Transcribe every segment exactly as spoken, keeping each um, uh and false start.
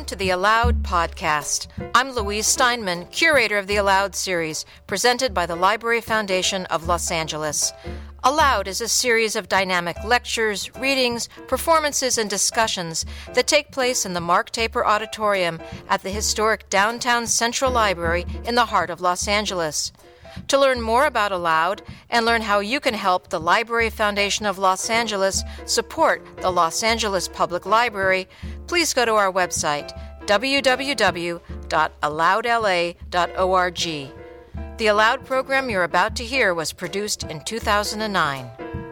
Welcome to the Allowed podcast. I'm Louise Steinman, curator of the Allowed series, presented by the Library Foundation of Los Angeles. Allowed is a series of dynamic lectures, readings, performances, and discussions that take place in the Mark Taper Auditorium at the historic downtown Central Library in the heart of Los Angeles. To learn more about Allowed and learn how you can help the Library Foundation of Los Angeles support the Los Angeles Public Library, please go to our website, w w w dot allowed l a dot org. The Allowed program you're about to hear was produced in two thousand nine.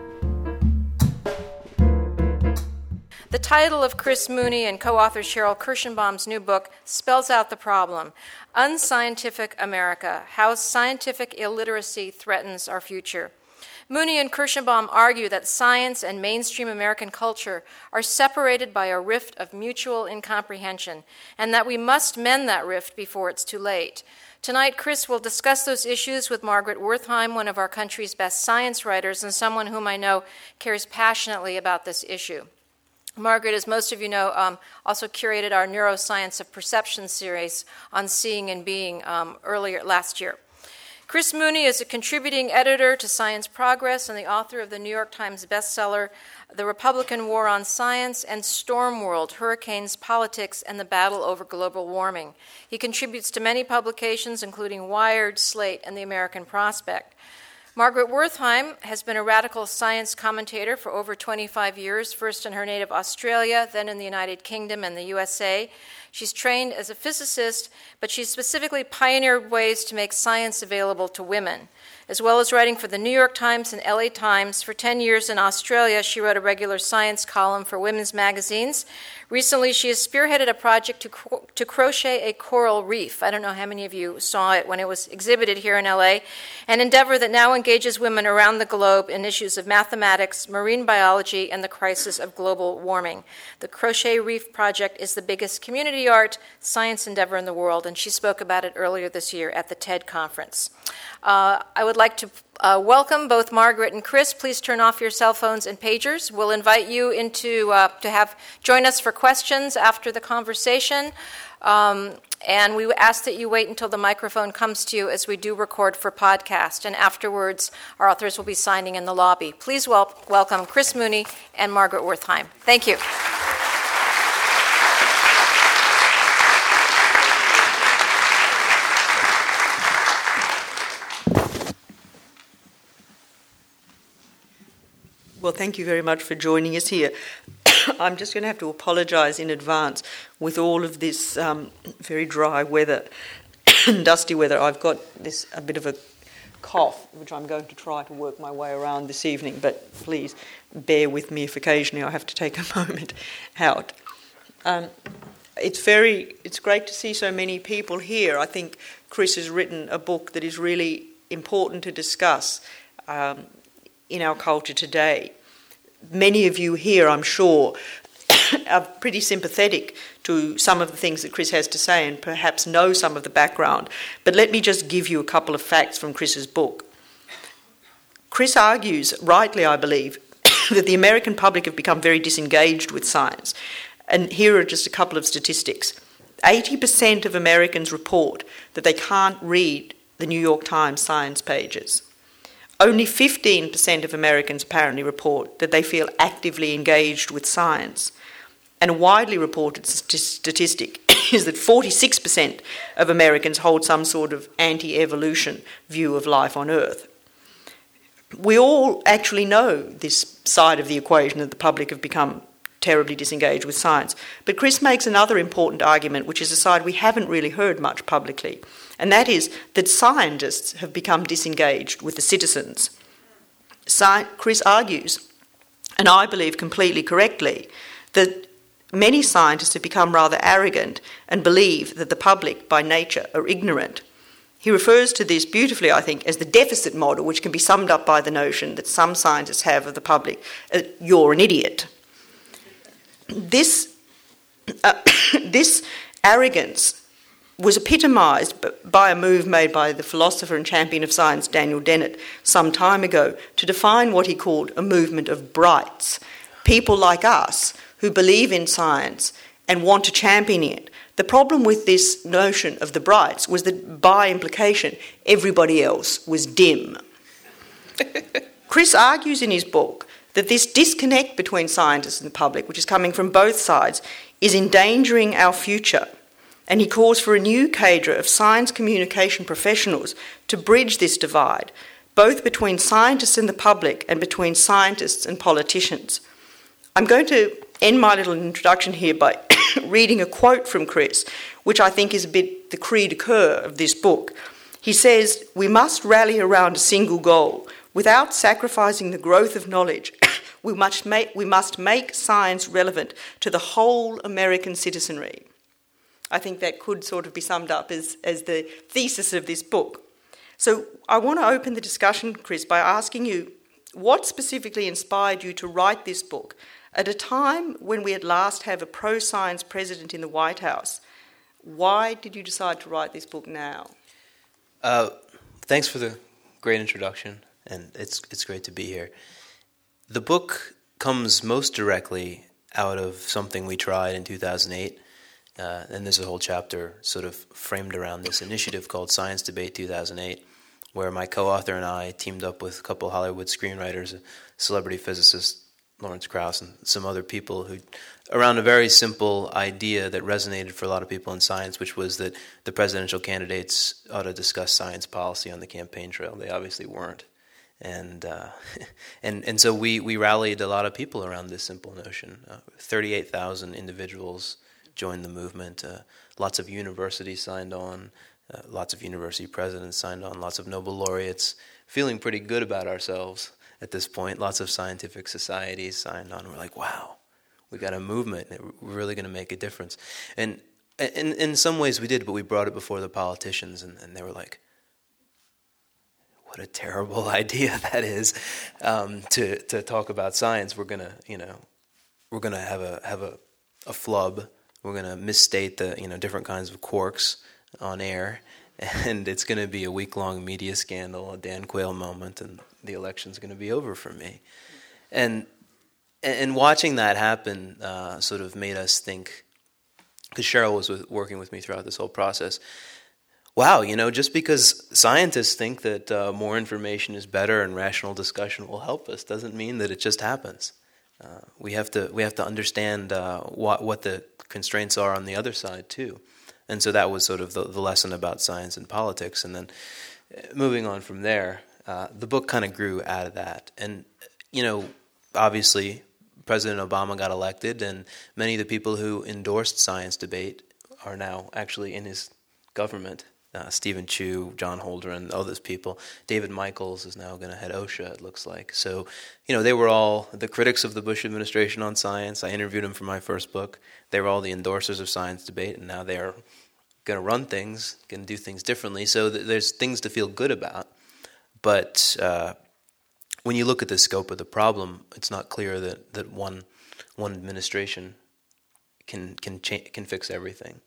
The title of Chris Mooney and co-author Cheryl Kirschenbaum's new book spells out the problem, Unscientific America, How Scientific Illiteracy Threatens Our Future. Mooney and Kirschenbaum argue that science and mainstream American culture are separated by a rift of mutual incomprehension, and that we must mend that rift before it's too late. Tonight, Chris will discuss those issues with Margaret Wertheim, one of our country's best science writers and someone whom I know cares passionately about this issue. Margaret, as most of you know, um, also curated our Neuroscience of Perception series on seeing and being um, earlier last year. Chris Mooney is a contributing editor to Science Progress and the author of the New York Times bestseller, The Republican War on Science and Storm World, Hurricanes, Politics, and the Battle Over Global Warming. He contributes to many publications, including Wired, Slate, and The American Prospect. Margaret Wertheim has been a radical science commentator for over twenty-five years, first in her native Australia, then in the United Kingdom and the U S A. She's trained as a physicist, but she's specifically pioneered ways to make science available to women. As well as writing for the New York Times and L A Times, for ten years in Australia, she wrote a regular science column for women's magazines. Recently, she has spearheaded a project to, cro- to crochet a coral reef. I don't know how many of you saw it when it was exhibited here in L A, an endeavor that now engages women around the globe in issues of mathematics, marine biology, and the crisis of global warming. The Crochet Reef Project is the biggest community art science endeavor in the world, and she spoke about it earlier this year at the TED conference. Uh, I would like to uh, welcome both Margaret and Chris. Please turn off your cell phones and pagers. We'll invite you into uh, to have join us for questions after the conversation, um, and we ask that you wait until the microphone comes to you as we do record for podcast. And afterwards, our authors will be signing in the lobby. Please wel- welcome Chris Mooney and Margaret Wertheim. Thank you. Well, thank you very much for joining us here. I'm just going to have to apologise in advance with all of this um, very dry weather and dusty weather. I've got this a bit of a cough, which I'm going to try to work my way around this evening, but please bear with me if occasionally I have to take a moment out. Um, it's very, it's great to see so many people here. I think Chris has written a book that is really important to discuss um, in our culture today. Many of you here, I'm sure, are pretty sympathetic to some of the things that Chris has to say and perhaps know some of the background. But let me just give you a couple of facts from Chris's book. Chris argues, rightly I believe, that the American public have become very disengaged with science. And here are just a couple of statistics. eighty percent of Americans report that they can't read the New York Times science pages. Only fifteen percent of Americans apparently report that they feel actively engaged with science. And a widely reported st- statistic is that forty-six percent of Americans hold some sort of anti-evolution view of life on Earth. We all actually know this side of the equation, that the public have become terribly disengaged with science. But Chris makes another important argument, which is a side we haven't really heard much publicly, and that is that scientists have become disengaged with the citizens. Sci- Chris argues, and I believe completely correctly, that many scientists have become rather arrogant and believe that the public, by nature, are ignorant. He refers to this beautifully, I think, as the deficit model, which can be summed up by the notion that some scientists have of the public, uh, you're an idiot. This, uh, this arrogance was epitomised by a move made by the philosopher and champion of science Daniel Dennett some time ago to define what he called a movement of brights, people like us who believe in science and want to champion it. The problem with this notion of the brights was that by implication, everybody else was dim. Chris argues in his book that this disconnect between scientists and the public, which is coming from both sides, is endangering our future. And he calls for a new cadre of science communication professionals to bridge this divide, both between scientists and the public and between scientists and politicians. I'm going to end my little introduction here by reading a quote from Chris, which I think is a bit the cri de coeur of this book. He says, "We must rally around a single goal. Without sacrificing the growth of knowledge, we must make, we must make science relevant to the whole American citizenry." I think that could sort of be summed up as, as the thesis of this book. So I want to open the discussion, Chris, by asking you, what specifically inspired you to write this book at a time when we at last have a pro-science president in the White House? Why did you decide to write this book now? Uh, thanks for the great introduction, and it's it's great to be here. The book comes most directly out of something we tried in two thousand eight, uh, and there's a whole chapter sort of framed around this initiative called Science Debate two thousand eight, where my co-author and I teamed up with a couple of Hollywood screenwriters, a celebrity physicist, Lawrence Krauss, and some other people who, around a very simple idea that resonated for a lot of people in science, which was that the presidential candidates ought to discuss science policy on the campaign trail. They obviously weren't. And uh, and and so we, we rallied a lot of people around this simple notion. Uh, thirty-eight thousand individuals joined the movement. Uh, lots of universities signed on. Uh, lots of university presidents signed on. Lots of Nobel laureates, feeling pretty good about ourselves at this point. Lots of scientific societies signed on. We're like, wow, we got a movement. We're really going to make a difference. And in in some ways we did, but we brought it before the politicians, and, and they were like, what a terrible idea that is, um, to to talk about science. We're gonna, you know, we're gonna have a have a, a flub. We're gonna misstate the, you know, different kinds of quarks on air, and it's gonna be a week long media scandal, a Dan Quayle moment, and the election's gonna be over for me. And and watching that happen uh, sort of made us think, because Cheryl was with, working with me throughout this whole process. Wow, you know, just because scientists think that uh, more information is better and rational discussion will help us doesn't mean that it just happens. Uh, we have to we have to understand uh, what what the constraints are on the other side too, and so that was sort of the, the lesson about science and politics. And then uh, moving on from there, uh, the book kind of grew out of that. And you know, obviously, President Obama got elected, and many of the people who endorsed Science Debate are now actually in his government. Uh, Stephen Chu, John Holdren, all those people. David Michaels is now going to head OSHA, it looks like. So, you know, they were all the critics of the Bush administration on science. I interviewed them for my first book. They were all the endorsers of Science Debate, and now they're going to run things, going to do things differently. So th- there's things to feel good about. But uh, when you look at the scope of the problem, it's not clear that, that one one administration can can cha- can fix everything.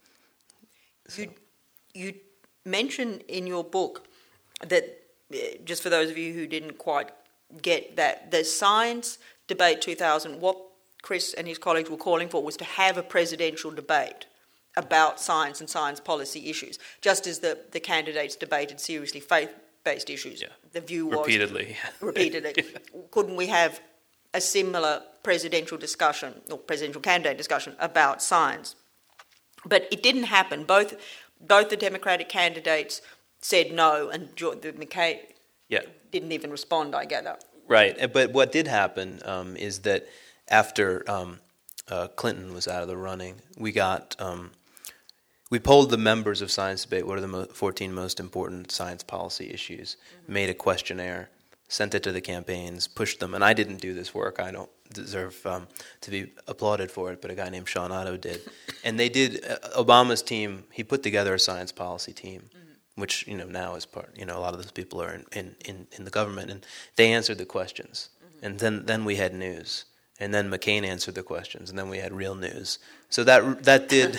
So. You, you mention in your book that, just for those of you who didn't quite get that, the Science Debate two thousand, what Chris and his colleagues were calling for was to have a presidential debate about science and science policy issues, just as the, the candidates debated seriously faith-based issues. Yeah. The view was... Repeatedly. Repeatedly. Yeah. Couldn't we have a similar presidential discussion, or presidential candidate discussion, about science? But it didn't happen. Both... Both the Democratic candidates said no, and the McCain yeah. didn't even respond, I gather. Right, but what did happen um, is that after um, uh, Clinton was out of the running, we got um, we polled the members of Science Debate. What are the mo- fourteen most important science policy issues? Mm-hmm. Made a questionnaire, sent it to the campaigns, pushed them. And I didn't do this work. I don't deserve um, to be applauded for it, but a guy named Sean Otto did. And they did, uh, Obama's team, he put together a science policy team, mm-hmm. which, you know, now is part, you know, a lot of those people are in, in, in, in the government, and they answered the questions. Mm-hmm. And then, then we had news. And then McCain answered the questions, and then we had real news. So that that did,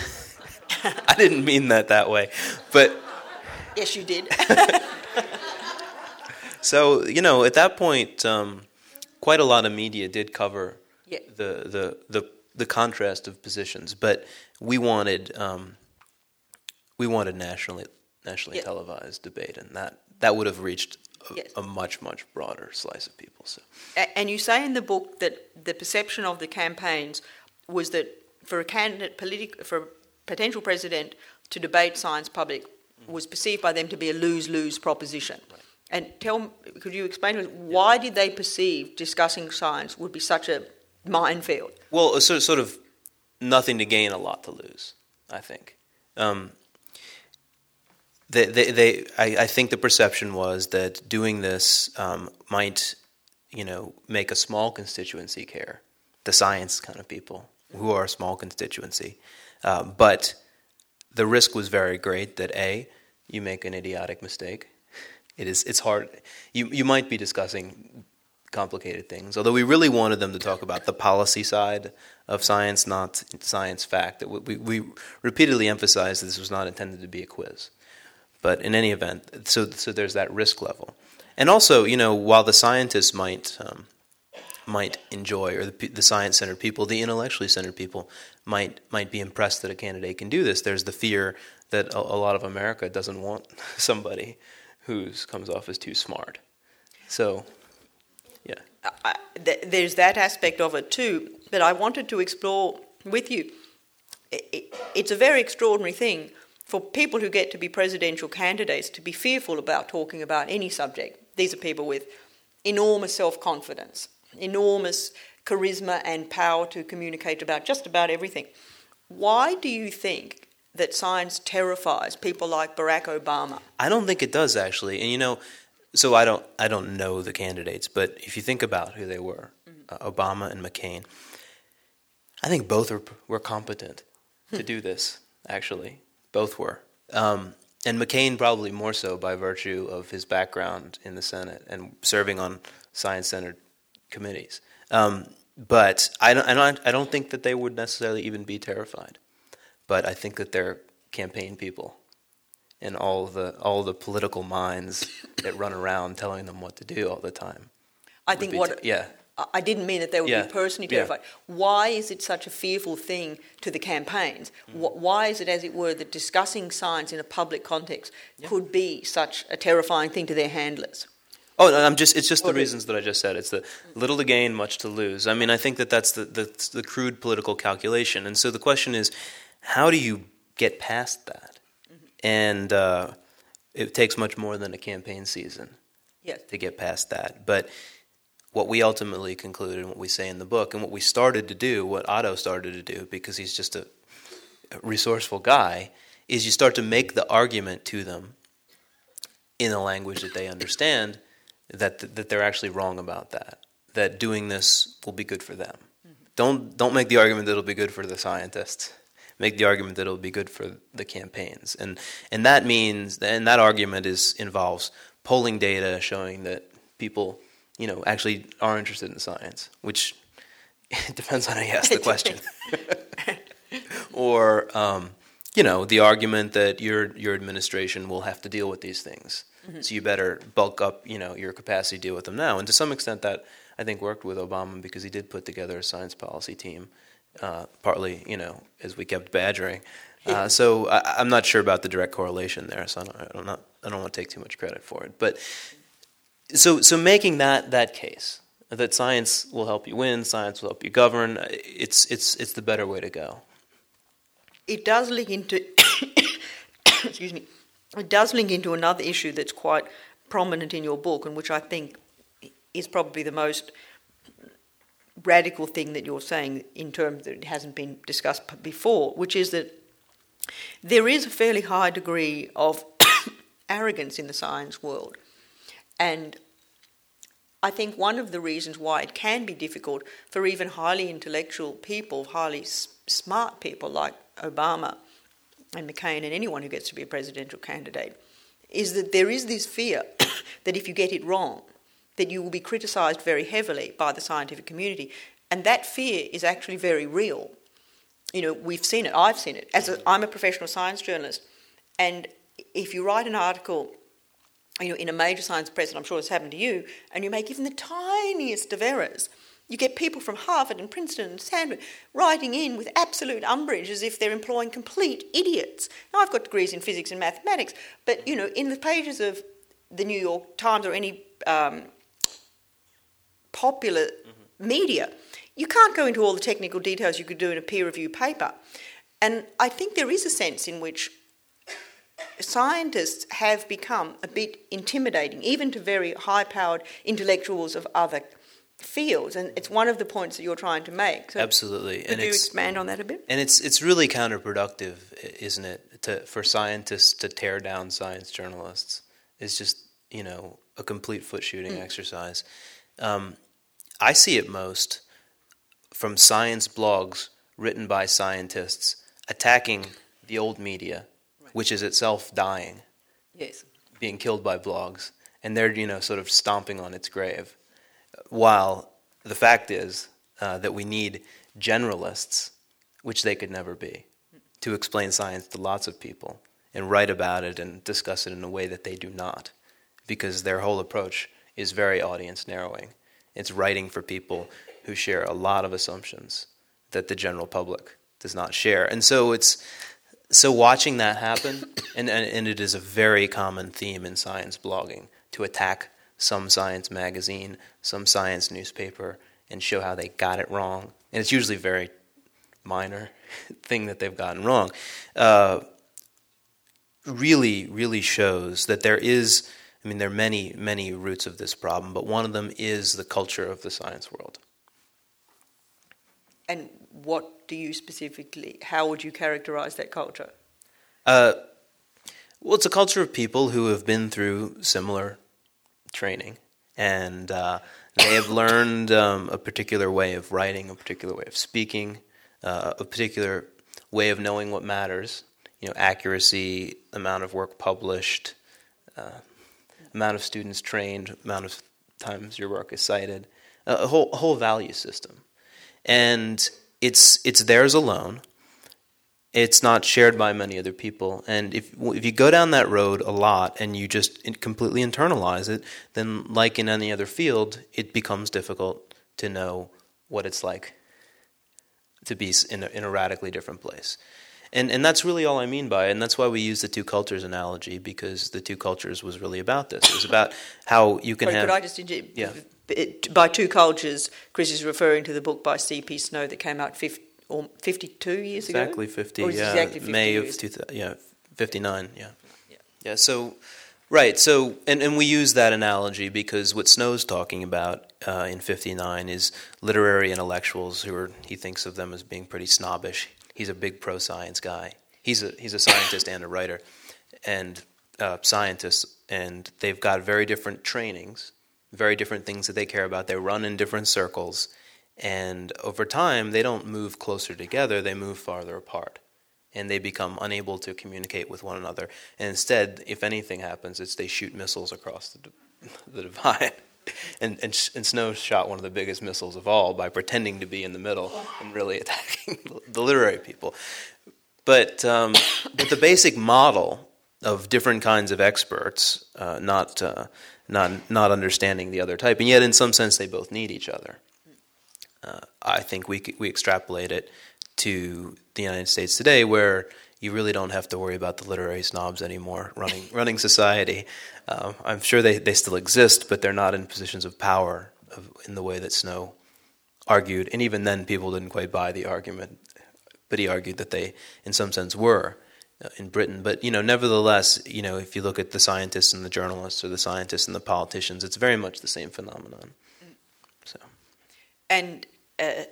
I didn't mean that that way, but... Yes, you did. So, you know, at that point, um, quite a lot of media did cover yeah. the, the the the contrast of positions. But we wanted um, we wanted nationally nationally yeah. televised debate, and that, that would have reached a, yes. a much much broader slice of people. So, and you say in the book that the perception of the campaigns was that for a candidate, politic, for a potential president to debate science public was perceived by them to be a lose-lose proposition. Right. And tell, could you explain to us, why did they perceive discussing science would be such a minefield? Well, sort of, sort of nothing to gain, a lot to lose, I think. Um, they, they, they, I, I think the perception was that doing this um, might, you know, make a small constituency care, the science kind of people, who are a small constituency. Uh, but the risk was very great that, A, you make an idiotic mistake. It is, it's hard. You, you might be discussing complicated things, although we really wanted them to talk about the policy side of science, not science fact. That we, we repeatedly emphasized that this was not intended to be a quiz. But in any event, so so there's that risk level. And also, you know, while the scientists might um, might enjoy, or the, the science-centered people, the intellectually centered people might might be impressed that a candidate can do this, there's the fear that a, a lot of America doesn't want somebody who comes off as too smart. So, yeah. I, th- there's that aspect of it too, but I wanted to explore with you. It, it, it's a very extraordinary thing for people who get to be presidential candidates to be fearful about talking about any subject. These are people with enormous self-confidence, enormous charisma and power to communicate about just about everything. Why do you think that science terrifies people like Barack Obama? I don't think it does, actually. And, you know, so I don't I don't know the candidates, but if you think about who they were, mm-hmm. uh, Obama and McCain, I think both were, were competent to do this, actually. Both were. Um, and McCain probably more so by virtue of his background in the Senate and serving on science-centered committees. Um, but I don't, I don't I don't think that they would necessarily even be terrified. But I think that they're campaign people and all the all the political minds that run around telling them what to do all the time. I think what t- yeah. I didn't mean that they would yeah. be personally terrified. Yeah. Why is it such a fearful thing to the campaigns? Mm. Why is it, as it were, that discussing science in a public context yeah. could be such a terrifying thing to their handlers? Oh, no, I'm just—it's just the reasons that I just said. It's the little to gain, much to lose. I mean, I think that that's the, the the crude political calculation. And so the question is, how do you get past that? Mm-hmm. And uh, it takes much more than a campaign season yes. to get past that. But what we ultimately concluded, and what we say in the book, and what we started to do, what Otto started to do, because he's just a, a resourceful guy, is you start to make the argument to them in a language that they understand, that that they're actually wrong about that, that doing this will be good for them. Mm-hmm. Don't don't make the argument that it'll be good for the scientists. Make the argument that it'll be good for the campaigns. And and that means, and that argument is involves polling data showing that people, you know, actually are interested in science, which it depends on how you ask the question. Or, um, you know, the argument that your your administration will have to deal with these things. Mm-hmm. So you better bulk up, you know, your capacity to deal with them now. And to some extent that, I think, worked with Obama because he did put together a science policy team, uh, partly, you know, as we kept badgering. Uh, so I, I'm not sure about the direct correlation there, so I don't, I don't, not, I don't want to take too much credit for it. But so so making that that case, that science will help you win, science will help you govern, it's it's it's the better way to go. It does link into excuse me. It does link into another issue that's quite prominent in your book, and which I think is probably the most radical thing that you're saying in terms that it hasn't been discussed before, which is that there is a fairly high degree of arrogance in the science world. And I think one of the reasons why it can be difficult for even highly intellectual people, highly s- smart people like Obama and McCain and anyone who gets to be a presidential candidate, is that there is this fear that if you get it wrong, that you will be criticised very heavily by the scientific community. And that fear is actually very real. You know, we've seen it, I've seen it. As a, I'm a professional science journalist, and if you write an article, you know, in a major science press, and I'm sure it's happened to you, and you make even the tiniest of errors, You get people from Harvard and Princeton and Stanford writing in with absolute umbrage as if they're employing complete idiots. Now, I've got degrees in physics and mathematics, but, you know, in the pages of the New York Times or any um, popular mm-hmm. media, you can't go into all the technical details you could do in a peer-reviewed paper. And I think there is a sense in which scientists have become a bit intimidating, even to very high-powered intellectuals of other fields, and it's one of the points that you're trying to make. So absolutely. Could and you expand on that a bit? And it's it's really counterproductive, isn't it, to for scientists to tear down science journalists? It's just, you know, a complete foot shooting mm. exercise. Um, I see it most from science blogs written by scientists attacking the old media, right. which is itself dying, yes, being killed by blogs, and they're, you know, sort of stomping on its grave. While the fact is uh, that we need generalists, which they could never be, to explain science to lots of people and write about it and discuss it in a way that they do not, because their whole approach is very audience narrowing. It's writing for people who share a lot of assumptions that the general public does not share. And so it's so watching that happen, and, and, and it is a very common theme in science blogging, to attack some science magazine, some science newspaper, and show how they got it wrong. And it's usually a very minor thing that they've gotten wrong. Uh, really, really shows that there is, I mean, there are many, many roots of this problem, but one of them is the culture of the science world. And what do you specifically, how would you characterize that culture? Uh, well, it's a culture of people who have been through similar training, and uh, they have learned um, a particular way of writing, a particular way of speaking, uh, a particular way of knowing what matters. You know, accuracy, amount of work published, uh, amount of students trained, amount of times your work is cited, uh, a whole a whole value system, and it's it's theirs alone. It's not shared by many other people, and if if you go down that road a lot and you just completely internalize it, then like in any other field, it becomes difficult to know what it's like to be in a, in a radically different place. And and that's really all I mean by it, and that's why we use the two cultures analogy, because the two cultures was really about this. It was about how you can Sorry, have... Could I just interject? Yeah. By two cultures, Chris is referring to the book by C P Snow that came out fifty or fifty-two years exactly ago? fifty, or yeah. Exactly fifty May years? of two thousand, yeah, fifty-nine, yeah. yeah. Yeah, so, right, so, and, and we use that analogy because what Snow's talking about uh, in fifty-nine is literary intellectuals who are, he thinks of them as being pretty snobbish. He's a big pro-science guy. He's a he's a scientist and a writer, and uh, scientists, and they've got very different trainings, very different things that they care about. They run in different circles, and over time, they don't move closer together, they move farther apart. And they become unable to communicate with one another. And instead, if anything happens, it's they shoot missiles across the, the divide. And, and, and Snow shot one of the biggest missiles of all by pretending to be in the middle and really attacking the literary people. But, um, but the basic model of different kinds of experts, uh, not, uh, not, not understanding the other type, and yet in some sense they both need each other. Uh, I think we we extrapolate it to the United States today, where you really don't have to worry about the literary snobs anymore running running society. Uh, I'm sure they, they still exist, but they're not in positions of power of, in the way that Snow argued. And even then, people didn't quite buy the argument. But he argued that they, in some sense, were uh, in Britain. But you know, nevertheless, you know, if you look at the scientists and the journalists, or the scientists and the politicians, it's very much the same phenomenon. So, and. Uh,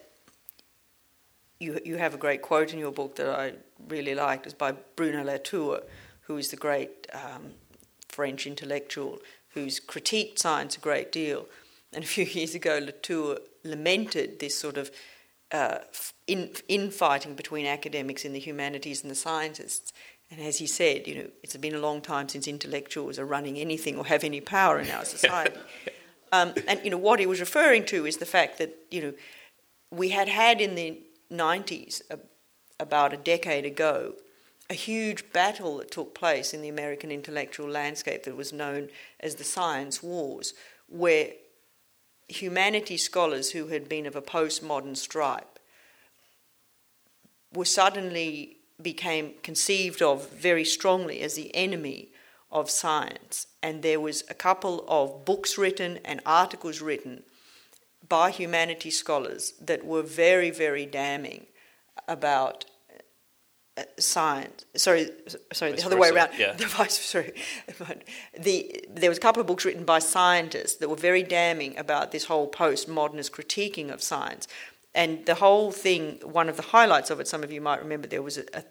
you you have a great quote in your book that I really liked. It's by Bruno Latour, who is the great um, French intellectual who's critiqued science a great deal. And a few years ago, Latour lamented this sort of uh, in, infighting between academics in the humanities and the scientists. And as he said, you know, it's been a long time since intellectuals are running anything or have any power in our society. um, and you know what he was referring to is the fact that you know. We had had in the nineties, uh, about a decade ago, a huge battle that took place in the American intellectual landscape that was known as the Science Wars, where humanities scholars who had been of a postmodern stripe were suddenly became conceived of very strongly as the enemy of science. And there was a couple of books written and articles written by humanities scholars that were very, very damning about uh, science. Sorry, sorry, Vice the other way versa, around. yeah. The vice, sorry. The, there was a couple of books written by scientists that were very damning about this whole postmodernist critiquing of science. And the whole thing, one of the highlights of it, some of you might remember, there was a, a,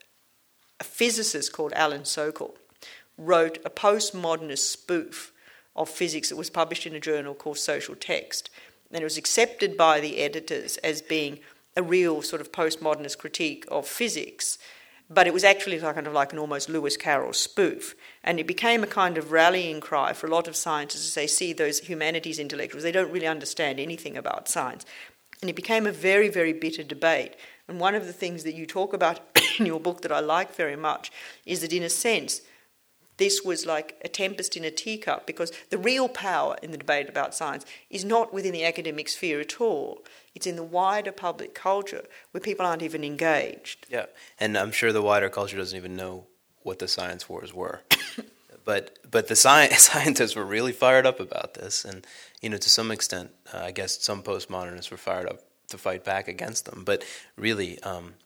a physicist called Alan Sokal wrote a postmodernist spoof of physics that was published in a journal called Social Text. And it was accepted by the editors as being a real sort of postmodernist critique of physics, but it was actually kind of like an almost Lewis Carroll spoof. And it became a kind of rallying cry for a lot of scientists as they see those humanities intellectuals. They don't really understand anything about science. And it became a very, very bitter debate. And one of the things that you talk about in your book that I like very much is that, in a sense, this was like a tempest in a teacup, because the real power in the debate about science is not within the academic sphere at all. It's in the wider public culture where people aren't even engaged. Yeah, and I'm sure the wider culture doesn't even know what the science wars were. but but the sci- scientists were really fired up about this, and you know, to some extent, uh, I guess some postmodernists were fired up to fight back against them. But really, um,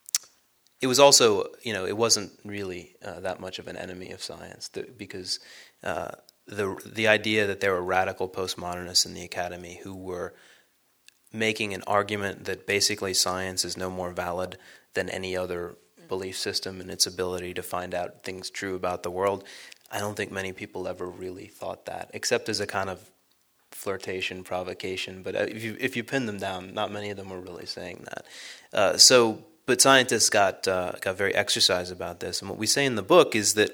it was also, you know, it wasn't really uh, that much of an enemy of science, th- because uh, the the idea that there were radical postmodernists in the academy who were making an argument that basically science is no more valid than any other belief system and its ability to find out things true about the world, I don't think many people ever really thought that, except as a kind of flirtation, provocation. But if you if you pin them down, not many of them were really saying that. Uh, so, but scientists got uh, got very exercised about this, and what we say in the book is that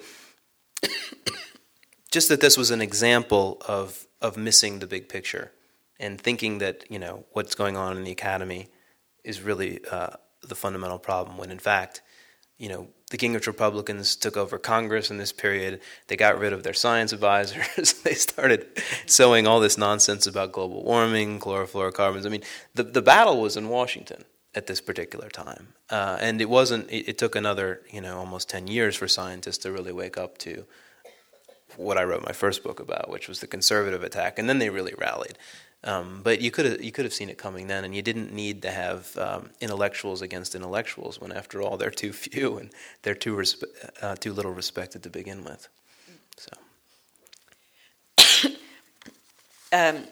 just that this was an example of of missing the big picture and thinking that, you know, what's going on in the academy is really uh, the fundamental problem, when in fact, you know, the Gingrich Republicans took over Congress in this period. They got rid of their science advisors. They started sowing all this nonsense about global warming, chlorofluorocarbons. I mean, the the battle was in Washington at this particular time, uh, and it wasn't. It, it took another, you know, almost ten years for scientists to really wake up to what I wrote my first book about, which was the conservative attack, and then they really rallied. Um, but you could have you could have seen it coming then, and you didn't need to have um, intellectuals against intellectuals when, after all, they're too few and they're too respe- uh, too little respected to begin with. So, um,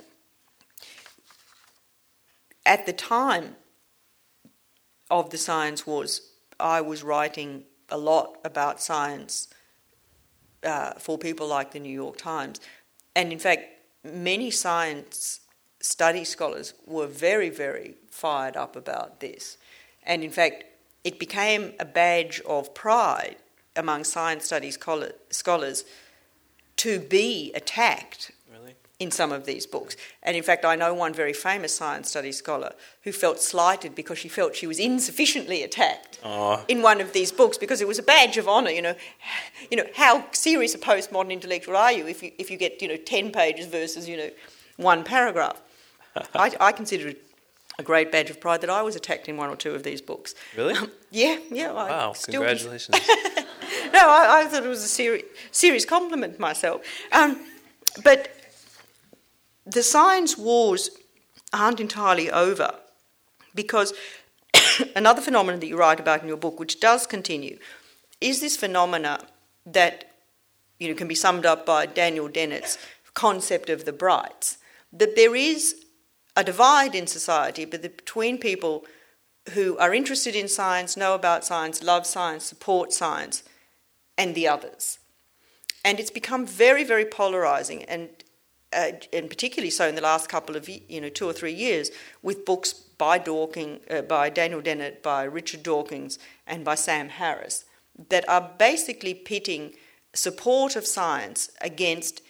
at the time of the science wars, I was writing a lot about science uh, for people like the New York Times, and in fact, many science study scholars were very, very fired up about this. And in fact, it became a badge of pride among science studies scholars to be attacked really? in some of these books. And in fact, I know one very famous science studies scholar who felt slighted because she felt she was insufficiently attacked Aww. in one of these books, because it was a badge of honour. You know, you know, how serious a postmodern intellectual are you if you if you get, you know, ten pages versus, you know, one paragraph? I, I consider it a great badge of pride that I was attacked in one or two of these books. Really? Um, yeah, yeah. I Wow! still Congratulations. no, I, I thought it was a seri- serious compliment to myself. Um, but the science wars aren't entirely over, because another phenomenon that you write about in your book, which does continue, is this phenomena that, you know, can be summed up by Daniel Dennett's concept of the brights, that there is a divide in society between people who are interested in science, know about science, love science, support science, and the others. And it's become very, very polarising, and uh, and particularly so in the last couple of, you know, two or three years, with books by Dawkins, uh, by Daniel Dennett, by Richard Dawkins, and by Sam Harris, that are basically pitting support of science against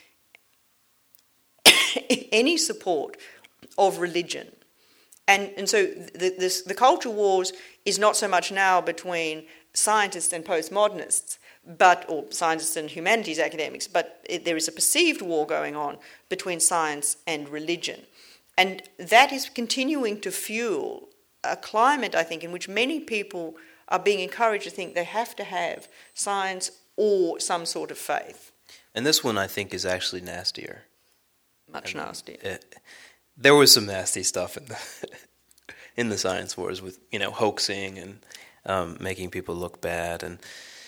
any support of religion. And and so the, this, the culture wars is not so much now between scientists and postmodernists, but or scientists and humanities academics, but it, there is a perceived war going on between science and religion. And that is continuing to fuel a climate, I think, in which many people are being encouraged to think they have to have science or some sort of faith. And this one, I think, is actually nastier. Much I mean, nastier. It, there was some nasty stuff in the in the science wars with, you know, hoaxing and um, making people look bad, and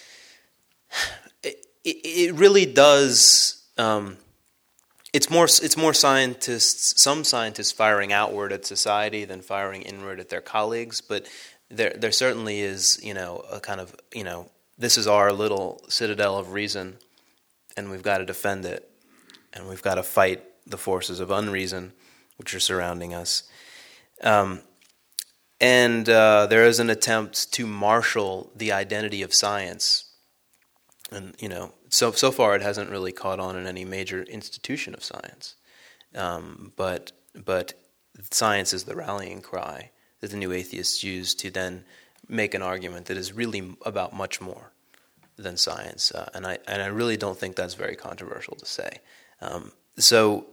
it it, it really does. Um, it's more it's more scientists, some scientists firing outward at society than firing inward at their colleagues, but there there certainly is, you know, a kind of, you know, this is our little citadel of reason, and we've got to defend it, and we've got to fight the forces of unreason which are surrounding us. Um, and uh, there is an attempt to marshal the identity of science. And, you know, so so far it hasn't really caught on in any major institution of science. Um, but but science is the rallying cry that the new atheists use to then make an argument that is really about much more than science. Uh, and I and I really don't think that's very controversial to say. Um, so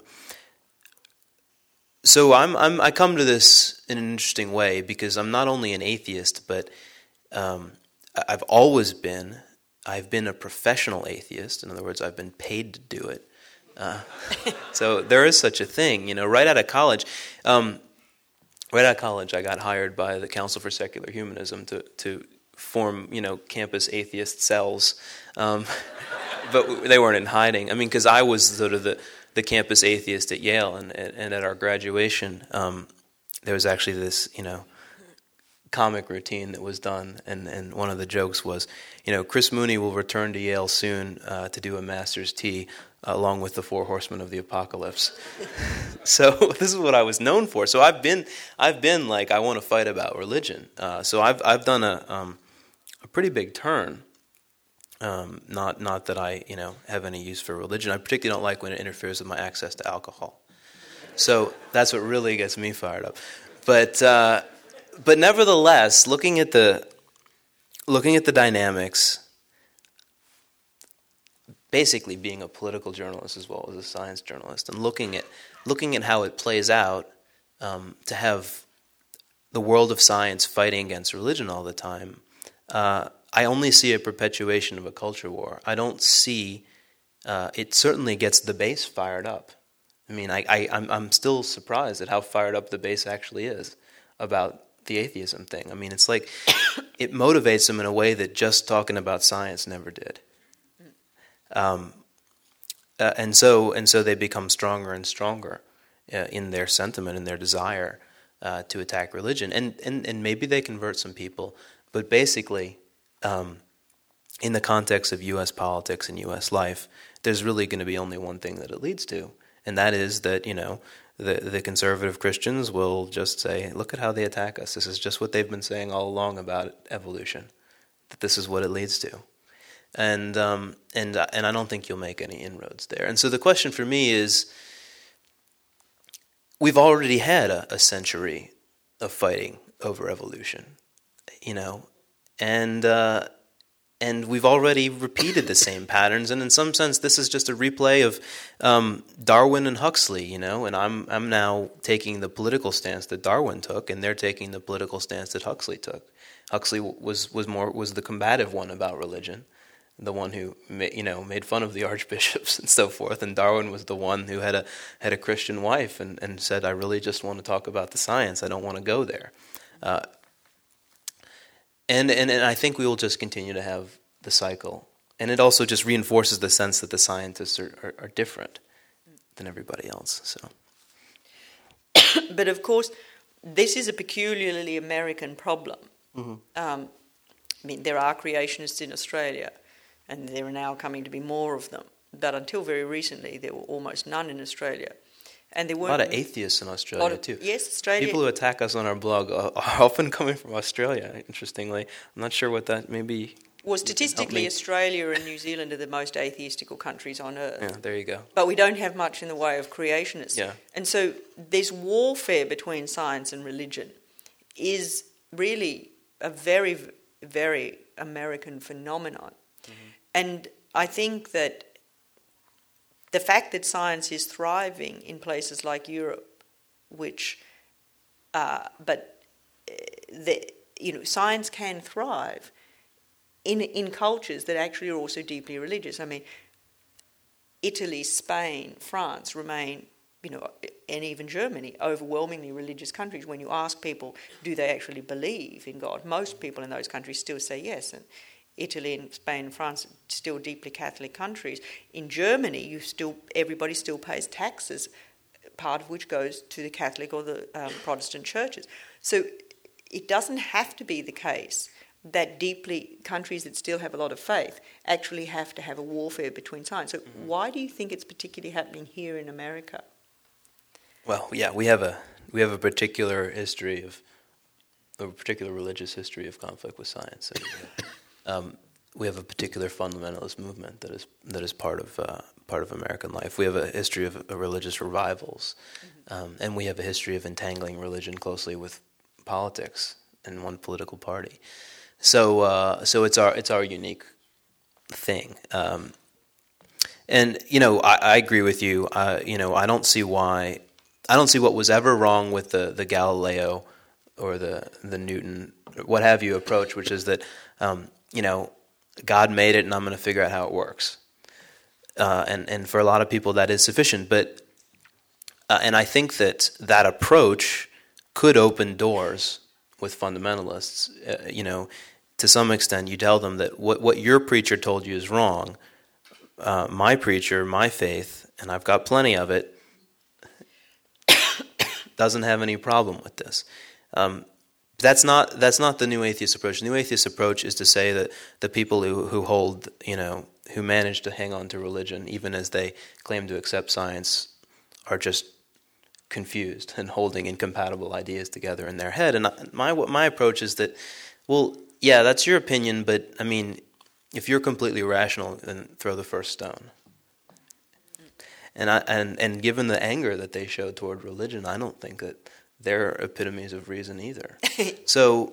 so I'm I'm I come to this in an interesting way because I'm not only an atheist, but um, I've always been. I've been a professional atheist. In other words, I've been paid to do it. Uh, so there is such a thing, you know. Right out of college, um, right out of college, I got hired by the Council for Secular Humanism to to form, you know, campus atheist cells, um, but they weren't in hiding. I mean, because I was sort of the, the campus atheist at Yale, and and at our graduation, um, there was actually this, you know, comic routine that was done, and, and one of the jokes was, you know, Chris Mooney will return to Yale soon uh, to do a master's tea uh, along with the Four Horsemen of the Apocalypse. So this is what I was known for. So I've been, I've been like, I want to fight about religion. Uh, so I've I've done a um, a pretty big turn. Um, not not that I you know have any use for religion. I particularly don't like when it interferes with my access to alcohol. So that's what really gets me fired up. But. Uh, But nevertheless, looking at the looking at the dynamics, basically being a political journalist as well as a science journalist, and looking at looking at how it plays out, um, to have the world of science fighting against religion all the time, uh, I only see a perpetuation of a culture war. I don't see uh, it certainly gets the base fired up. I mean, I, I I'm I'm still surprised at how fired up the base actually is about the atheism thing. I mean, it's like it motivates them in a way that just talking about science never did. Um, uh, and so and so they become stronger and stronger uh, in their sentiment and their desire uh, to attack religion. And, and and maybe they convert some people, but basically, um, in the context of U S politics and U S life, there's really going to be only one thing that it leads to, and that is that, you know, The, the conservative Christians will just say, look at how they attack us. This is just what they've been saying all along about evolution, that this is what it leads to. And um, and and I don't think you'll make any inroads there. And so the question for me is, we've already had a, a century of fighting over evolution, you know, and uh, and we've already repeated the same patterns. And in some sense, this is just a replay of um, Darwin and Huxley, you know. And I'm I'm now taking the political stance that Darwin took, and they're taking the political stance that Huxley took. Huxley was was more was the combative one about religion, the one who you know made fun of the archbishops and so forth. And Darwin was the one who had a had a Christian wife and, and said, I really just want to talk about the science. I don't want to go there. Uh, And, and and I think we will just continue to have the cycle. And it also just reinforces the sense that the scientists are, are, are different than everybody else. So, But of course, this is a peculiarly American problem. Mm-hmm. Um, I mean, there are creationists in Australia, and there are now coming to be more of them. But until very recently, there were almost none in Australia. And there were a lot of atheists in Australia, of, too. Yes, Australia. People who attack us on our blog are often coming from Australia, interestingly. I'm not sure what that may be. Well, statistically, Australia and New Zealand are the most atheistical countries on earth. Yeah, there you go. But we don't have much in the way of creationists. Yeah. And so this warfare between science and religion is really a very, very American phenomenon. Mm-hmm. And I think that the fact that science is thriving in places like Europe which, uh, but the, you know, science can thrive in in cultures that actually are also deeply religious. I mean, Italy, Spain, France remain, you know, and even Germany, overwhelmingly religious countries. When you ask people, do they actually believe in God? Most people in those countries still say yes. And Italy and Spain and France are still deeply Catholic countries. In Germany, you still everybody still pays taxes, part of which goes to the Catholic or the um, Protestant churches. So it doesn't have to be the case that deeply countries that still have a lot of faith actually have to have a warfare between science. So mm-hmm. why do you think it's particularly happening here in America? Well, yeah, we have a we have a particular history of a particular religious history of conflict with science. And, um, we have a particular fundamentalist movement that is that is part of uh, part of American life. We have a history of uh, religious revivals, mm-hmm. um, and we have a history of entangling religion closely with politics in one political party. So, uh, so it's our it's our unique thing. Um, and you know, I, I agree with you. Uh, you know, I don't see why. I don't see what was ever wrong with the, the Galileo or the the Newton, what have you, approach, which is that, um, you know, God made it and I'm going to figure out how it works. Uh, and, and for a lot of people that is sufficient. But uh, and I think that that approach could open doors with fundamentalists. Uh, you know, to some extent, you tell them that what, what your preacher told you is wrong. Uh, my preacher, my faith, and I've got plenty of it, doesn't have any problem with this. Um, that's not that's not the New Atheist approach. The New Atheist approach is to say that the people who, who hold, you know, who manage to hang on to religion, even as they claim to accept science, are just confused and holding incompatible ideas together in their head. And my my approach is that, well, yeah, that's your opinion, but I mean, if you're completely rational, then throw the first stone. And I and, and given the anger that they show toward religion, I don't think that they're epitomes of reason either. So,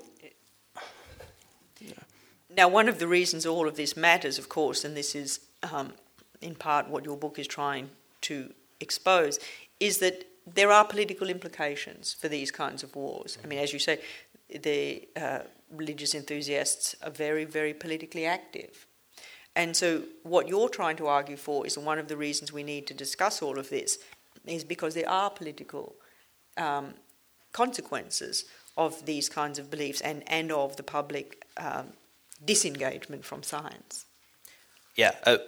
yeah. Now, one of the reasons all of this matters, of course, and this is um, in part what your book is trying to expose, is that there are political implications for these kinds of wars. I mean, as you say, the uh, religious enthusiasts are very, very politically active. And so what you're trying to argue for is, and one of the reasons we need to discuss all of this, is because there are political um, consequences of these kinds of beliefs and, and of the public um, disengagement from science. Yeah. Uh,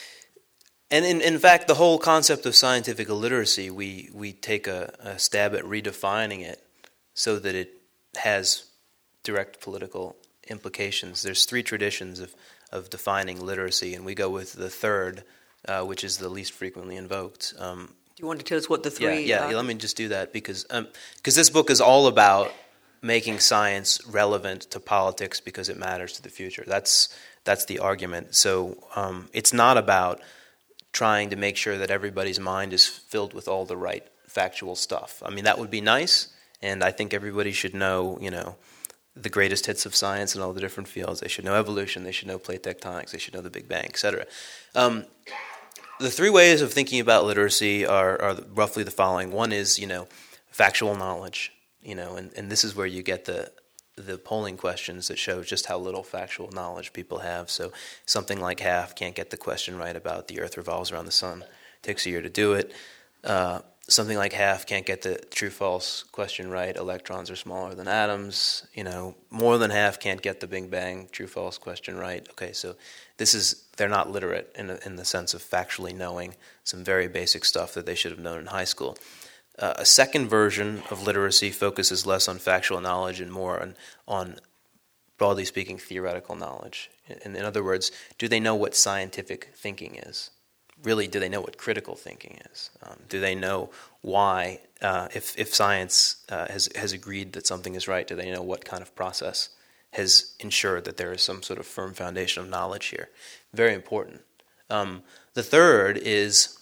and in, in fact, the whole concept of scientific illiteracy, we, we take a, a stab at redefining it so that it has direct political implications. There's three traditions of of defining literacy, and we go with the third, uh, which is the least frequently invoked. Um, do you want to tell us what the three yeah, yeah, are? Yeah, let me just do that, because um, because this book is all about making science relevant to politics because it matters to the future. That's that's the argument. So um, it's not about trying to make sure that everybody's mind is filled with all the right factual stuff. I mean, that would be nice, and I think everybody should know, you know, the greatest hits of science in all the different fields. They should know evolution, they should know plate tectonics, they should know the Big Bang, et cetera. Um, the three ways of thinking about literacy are, are roughly the following. One is, you know, factual knowledge, you know, and, and this is where you get the the polling questions that show just how little factual knowledge people have. So something like half can't get the question right about the Earth revolves around the sun. It takes a year to do it. Uh, Something like half can't get the true-false question right. Electrons are smaller than atoms. You know, more than half can't get the Big Bang true-false question right. Okay, so this is they're not literate in in the sense of factually knowing some very basic stuff that they should have known in high school. Uh, a second version of literacy focuses less on factual knowledge and more on, on broadly speaking, theoretical knowledge. In, in other words, do they know what scientific thinking is? Really, do they know what critical thinking is? Um, do they know why, uh, if if science uh, has has agreed that something is right, do they know what kind of process has ensured that there is some sort of firm foundation of knowledge here? Very important. Um, the third is,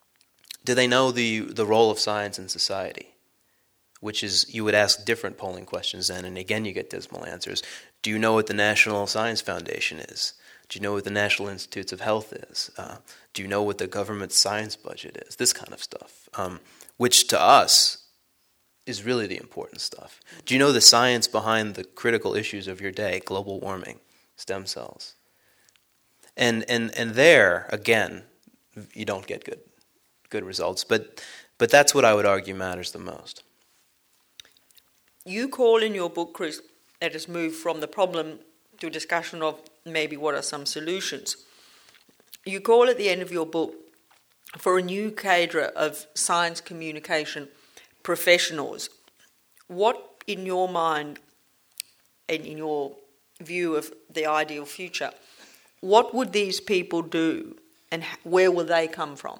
do they know the the role of science in society? Which is, you would ask different polling questions then, and again you get dismal answers. Do you know what the National Science Foundation is? Do you know what the National Institutes of Health is? Uh, do you know what the government science budget is? This kind of stuff, um, which to us is really the important stuff. Do you know the science behind the critical issues of your day? Global warming, stem cells. And and and there, again, you don't get good good results. But but that's what I would argue matters the most. You call in your book, Chris, that has moved from the problem to a discussion of maybe what are some solutions. You call at the end of your book for a new cadre of science communication professionals. What, in your mind and in your view of the ideal future, what would these people do and where will they come from?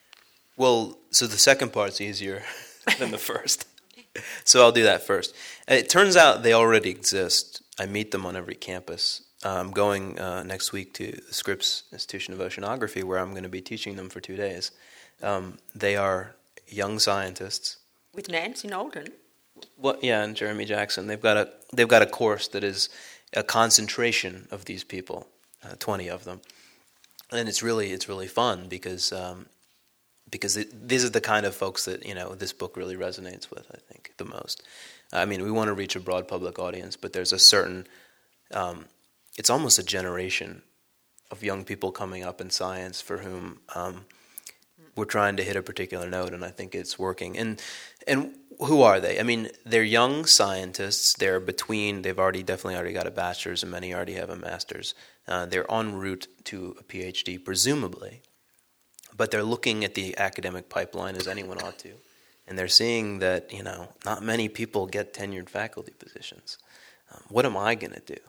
Well, so the second part's easier than the first. So I'll do that first. It turns out they already exist. I meet them on every campus. I'm going uh, next week to the Scripps Institution of Oceanography, where I'm going to be teaching them for two days. Um, they are young scientists. With Nancy Knowlton? Well, yeah, and Jeremy Jackson. They've got a they've got a course that is a concentration of these people, uh, twenty of them, and it's really it's really fun because. Um, Because it, these are the kind of folks that, you know, this book really resonates with, I think, the most. I mean, we want to reach a broad public audience, but there's a certain, um, it's almost a generation of young people coming up in science for whom um, we're trying to hit a particular note, and I think it's working. And and who are they? I mean, they're young scientists. They're between, they've already definitely already got a bachelor's, and many already have a master's. Uh, they're en route to a PhD, presumably. But they're looking at the academic pipeline as anyone ought to. And they're seeing that, you know, not many people get tenured faculty positions. Um, what am I going to do?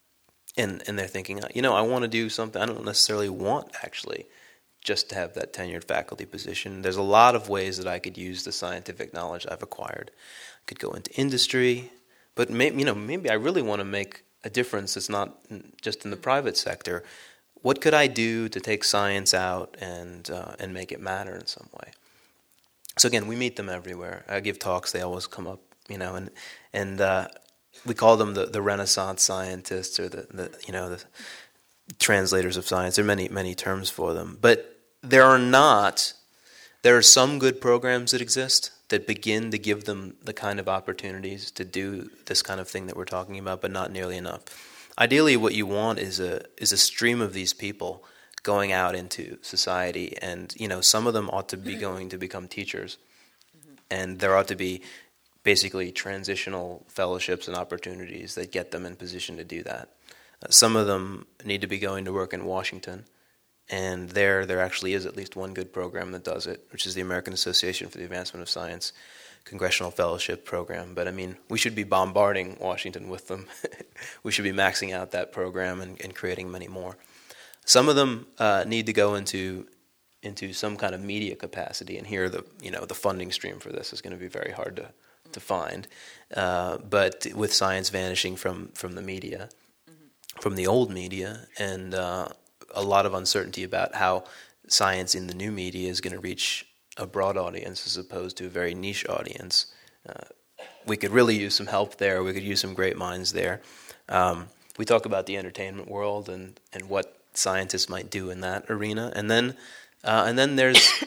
And and they're thinking, you know, I want to do something. I don't necessarily want, actually, just to have that tenured faculty position. There's a lot of ways that I could use the scientific knowledge I've acquired. I could go into industry. But, maybe, you know, maybe I really want to make a difference that's not just in the private sector. What could I do to take science out and uh, and make it matter in some way? So again, we meet them everywhere. I give talks; they always come up, you know, and and uh, we call them the, the Renaissance scientists or the, the you know the translators of science. There are many many terms for them, but there are not. There are some good programs that exist that begin to give them the kind of opportunities to do this kind of thing that we're talking about, but not nearly enough. Ideally, what you want is a is a stream of these people going out into society, and you know some of them ought to be going to become teachers, and there ought to be basically transitional fellowships and opportunities that get them in position to do that. Uh, some of them need to be going to work in Washington, and there there actually is at least one good program that does it, which is the American Association for the Advancement of Science Congressional Fellowship Program. But I mean, we should be bombarding Washington with them. We should be maxing out that program and, and creating many more. Some of them uh, need to go into into some kind of media capacity, and here the you know the funding stream for this is going to be very hard to to find. Uh, but with science vanishing from from the media, mm-hmm. from the old media, and uh, a lot of uncertainty about how science in the new media is going to reach a broad audience as opposed to a very niche audience. Uh, we could really use some help there. We could use some great minds there. Um, we talk about the entertainment world and, and what scientists might do in that arena. And then uh, and then there's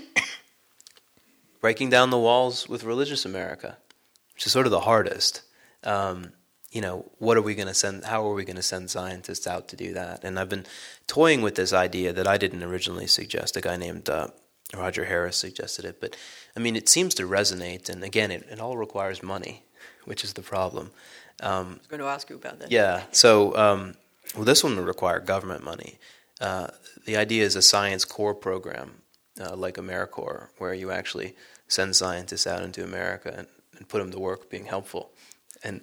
breaking down the walls with religious America, which is sort of the hardest. Um, you know, what are we going to send, how are we going to send scientists out to do that? And I've been toying with this idea that I didn't originally suggest. A guy named Uh, Roger Harris suggested it, but I mean, it seems to resonate, and again, it, it all requires money, which is the problem. Um, I was going to ask you about that. Yeah, so um, well, this one will require government money. Uh, the idea is a science corps program, uh, like AmeriCorps, where you actually send scientists out into America and, and put them to work being helpful. And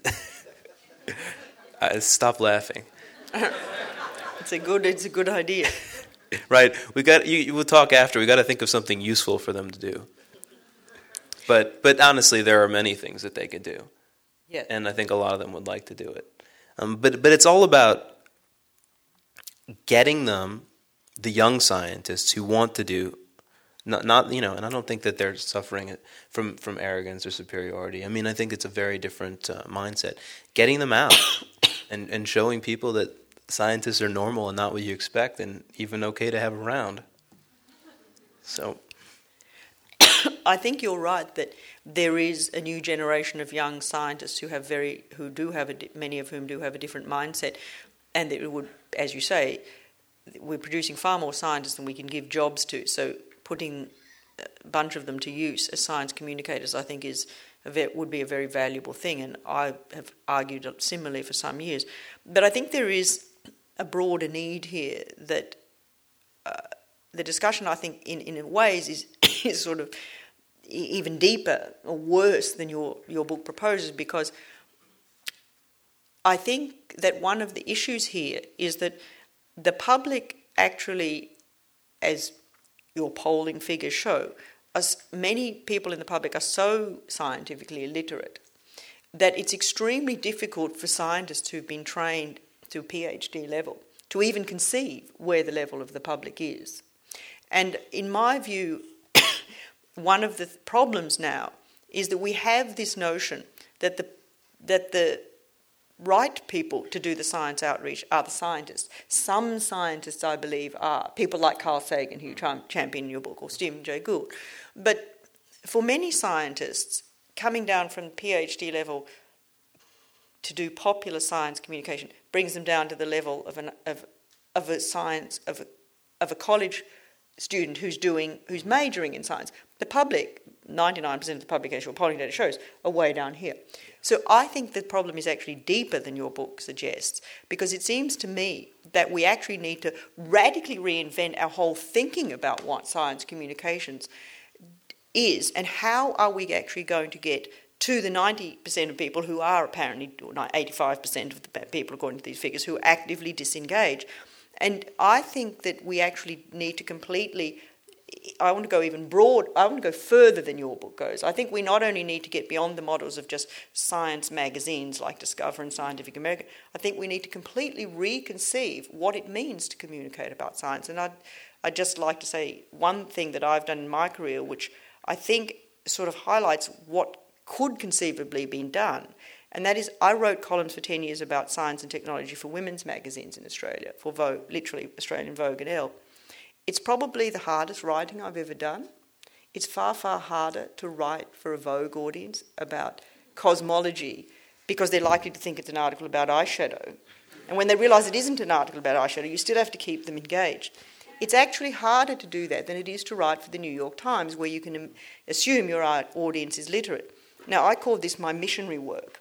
I, stop laughing. It's a good. It's a good idea. Right, we got. You, we'll talk after. We got to think of something useful for them to do. But but honestly, there are many things that they could do. Yeah. And I think a lot of them would like to do it. Um, but but it's all about getting them, the young scientists who want to do, not not you know. And I don't think that they're suffering from from arrogance or superiority. I mean, I think it's a very different uh, mindset. Getting them out and and showing people that scientists are normal and not what you expect, and even okay to have around. So, I think you're right that there is a new generation of young scientists who have very, who do have, a, many of whom do have a different mindset, and that it would, as you say, we're producing far more scientists than we can give jobs to. So putting a bunch of them to use as science communicators, I think, is a ve- would be a very valuable thing, and I have argued similarly for some years. But I think there is a broader need here that uh, the discussion, I think, in, in ways is, is sort of even deeper or worse than your, your book proposes, because I think that one of the issues here is that the public actually, as your polling figures show, as many people in the public are so scientifically illiterate that it's extremely difficult for scientists who've been trained to PhD level to even conceive where the level of the public is. And in my view, one of the problems now is that we have this notion that the that the right people to do the science outreach are the scientists. Some scientists, I believe, are people like Carl Sagan, who you champion in your book, or Stephen Jay Gould. But for many scientists, coming down from PhD level to do popular science communication brings them down to the level of an of of a science of a of a college student who's doing who's majoring in science. The public, ninety-nine percent of the public, as your polling data shows, are way down here. So I think the problem is actually deeper than your book suggests, because it seems to me that we actually need to radically reinvent our whole thinking about what science communications is, and how are we actually going to get to the ninety percent of people who are apparently, or eighty-five percent of the people according to these figures, who actively disengage. And I think that we actually need to completely, I want to go even broad, I want to go further than your book goes. I think we not only need to get beyond the models of just science magazines like Discover and Scientific American, I think we need to completely reconceive what it means to communicate about science. And I'd, I'd just like to say one thing that I've done in my career, which I think sort of highlights what could conceivably be done. And that is, I wrote columns for ten years about science and technology for women's magazines in Australia, for Vogue, literally Australian Vogue and Elle. It's probably the hardest writing I've ever done. It's far, far harder to write for a Vogue audience about cosmology, because they're likely to think it's an article about eyeshadow. And when they realise it isn't an article about eyeshadow, you still have to keep them engaged. It's actually harder to do that than it is to write for the New York Times, where you can assume your audience is literate. Now, I call this my missionary work,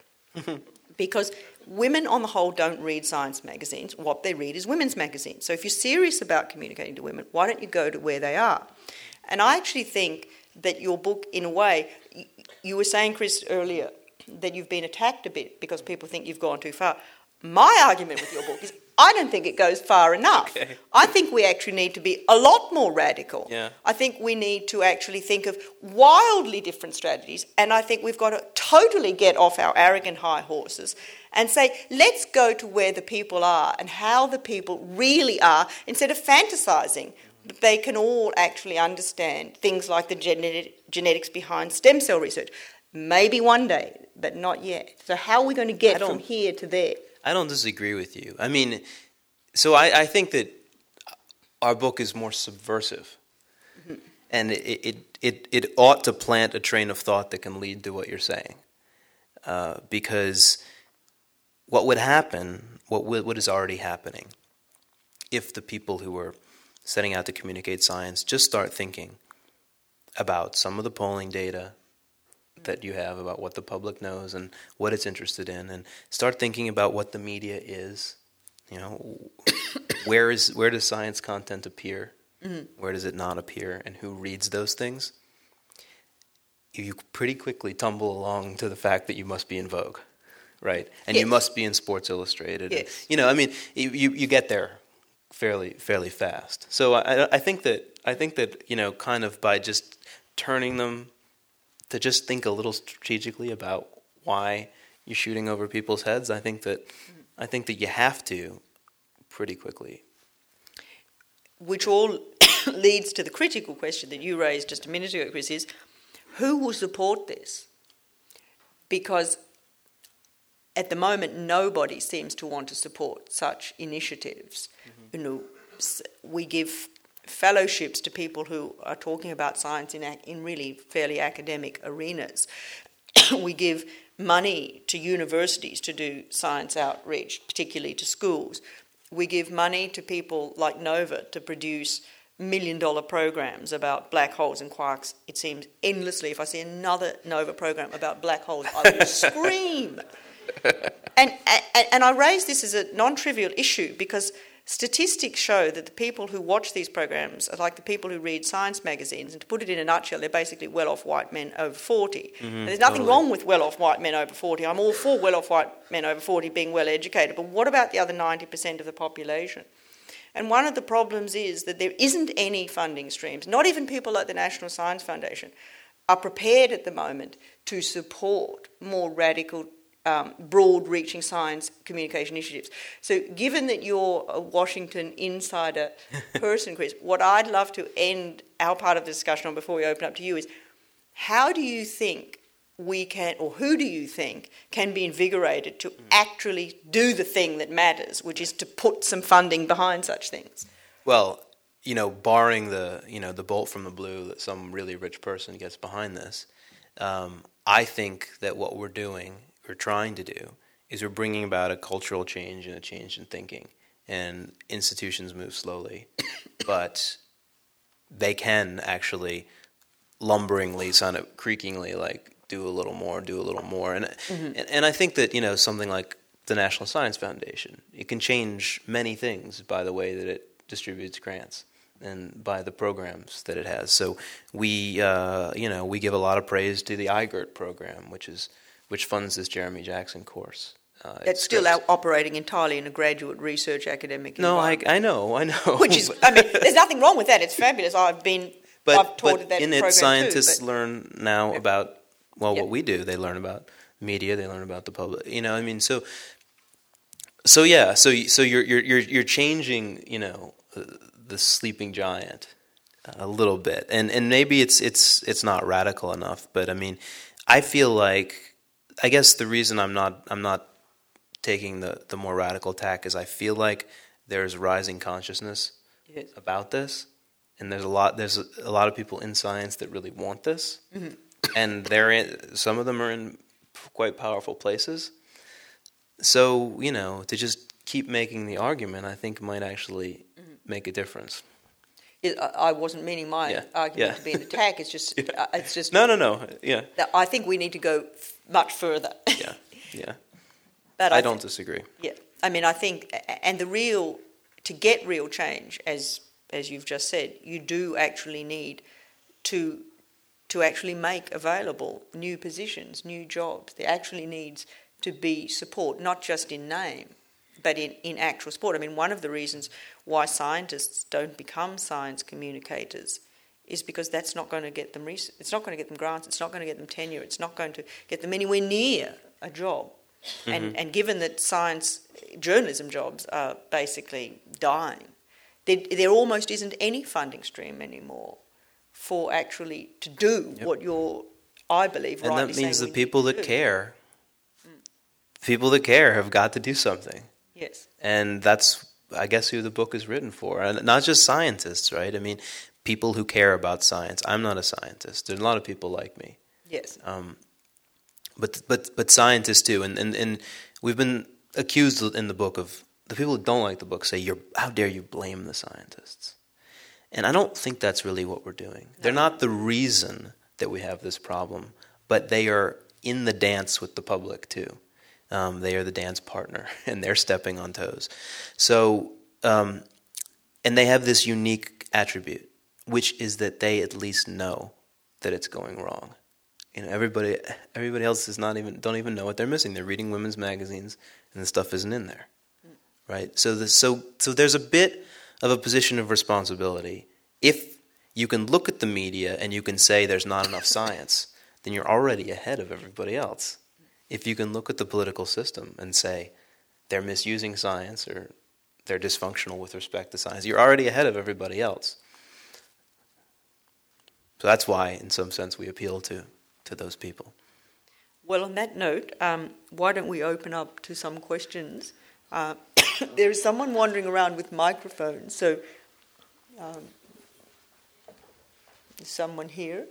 because women on the whole don't read science magazines. What they read is women's magazines. So if you're serious about communicating to women, why don't you go to where they are? And I actually think that your book, in a way, you were saying, Chris, earlier, that you've been attacked a bit because people think you've gone too far. My argument with your book is I don't think it goes far enough. Okay. I think we actually need to be a lot more radical. Yeah. I think we need to actually think of wildly different strategies, and I think we've got to totally get off our arrogant high horses and say, let's go to where the people are and how the people really are, instead of fantasising that they can all actually understand things like the genetic, genetics behind stem cell research. Maybe one day, but not yet. So how are we going to get from here to there? I don't disagree with you. I mean, so I, I think that our book is more subversive. Mm-hmm. And it, it, it, it ought to plant a train of thought that can lead to what you're saying. Uh, because what would happen, what what is already happening, if the people who are setting out to communicate science just start thinking about some of the polling data that you have about what the public knows and what it's interested in, and start thinking about what the media is. You know, where is where does science content appear? Mm-hmm. Where does it not appear? And who reads those things? You pretty quickly tumble along to the fact that you must be in Vogue, right? And yes. You must be in Sports Illustrated. Yes. And, you know, I mean, you, you you get there fairly fairly fast. So I I think that I think that you know, kind of by just turning them to just think a little strategically about why you're shooting over people's heads, I think that I think that you have to pretty quickly. Which all leads to the critical question that you raised just a minute ago, Chris, is who will support this? Because at the moment, nobody seems to want to support such initiatives. Mm-hmm. You know, we give fellowships to people who are talking about science in, ac- in really fairly academic arenas. We give money to universities to do science outreach, particularly to schools. We give money to people like Nova to produce million-dollar programs about black holes and quarks. It seems endlessly. If I see another Nova program about black holes, I will scream. And, and, and I raise this as a non-trivial issue because statistics show that the people who watch these programs are like the people who read science magazines, and to put it in a nutshell, they're basically well-off white men over forty. Mm-hmm, and there's nothing totally. wrong with well-off white men over forty. I'm all for well-off white men over forty being well-educated, but what about the other ninety percent of the population? And one of the problems is that there isn't any funding streams, not even people like the National Science Foundation, are prepared at the moment to support more radical Um, broad-reaching science communication initiatives. So given that you're a Washington insider person, Chris, what I'd love to end our part of the discussion on before we open up to you is, how do you think we can, or who do you think can be invigorated to actually do the thing that matters, which is to put some funding behind such things? Well, you know, barring the, you know, the bolt from the blue that some really rich person gets behind this, um, I think that what we're doing we're trying to do is we're bringing about a cultural change and a change in thinking. And institutions move slowly, but they can actually lumberingly, sound of creakingly, like do a little more, do a little more. And, mm-hmm. and and I think that, you know, something like the National Science Foundation, it can change many things by the way that it distributes grants and by the programs that it has. So we, uh, you know, we give a lot of praise to the I G E R T program, which is which funds this Jeremy Jackson course. Uh, That's still out operating entirely in a graduate research academic no, environment. No, I, I know, I know. Which is, I mean, there's nothing wrong with that. It's fabulous. I've been, but, I've taught but at that in program it, scientists too, learn now about, well, yep. what we do. They learn about media. They learn about the public. You know, I mean, so, so yeah, so so you're you're you're you're changing, you know, uh, the sleeping giant a little bit, and and maybe it's it's it's not radical enough, but I mean, I feel like. I guess the reason I'm not I'm not taking the, the more radical tack is I feel like there's rising consciousness yes. about this, and there's a lot there's a, a lot of people in science that really want this, mm-hmm. and they're in, some of them are in quite powerful places. So you know, to just keep making the argument, I think might actually mm-hmm. make a difference. It, I wasn't meaning my yeah. argument yeah. to be an attack. It's just, yeah. uh, it's just. No, no, no. Yeah. I think we need to go f- much further. yeah, yeah. But I, I don't th- disagree. Yeah, I mean, I think, and the real, to get real change, as as you've just said, you do actually need to to actually make available new positions, new jobs. There actually needs to be support, not just in name, but in, in actual support. I mean, one of the reasons why scientists don't become science communicators is because that's not going to get them. Res- it's not going to get them grants. It's not going to get them tenure. It's not going to get them anywhere near a job. Mm-hmm. And and given that science journalism jobs are basically dying, there, there almost isn't any funding stream anymore for actually to do yep. what you're, I believe, and rightly that means saying the people that do. care, mm. people that care have got to do something. Yes, and that's, I guess, who the book is written for, and not just scientists, right? I mean, people who care about science. I'm not a scientist. There's a lot of people like me. Yes. Um, but but but scientists too, and, and and we've been accused in the book of the people who don't like the book say, "You're how dare you blame the scientists?" And I don't think that's really what we're doing. No. They're not the reason that we have this problem, but they are in the dance with the public too. Um, they are the dance partner, and they're stepping on toes. So, um, and they have this unique attribute, which is that they at least know that it's going wrong. You know, everybody, everybody else is not even don't even know what they're missing. They're reading women's magazines, and the stuff isn't in there, right? So, the, so, so there's a bit of a position of responsibility. If you can look at the media and you can say there's not enough science, then you're already ahead of everybody else. If you can look at the political system and say they're misusing science or they're dysfunctional with respect to science, you're already ahead of everybody else. So that's why, in some sense, we appeal to, to those people. Well, on that note, um, why don't we open up to some questions? Uh, there is someone wandering around with microphones, so um, Is someone here?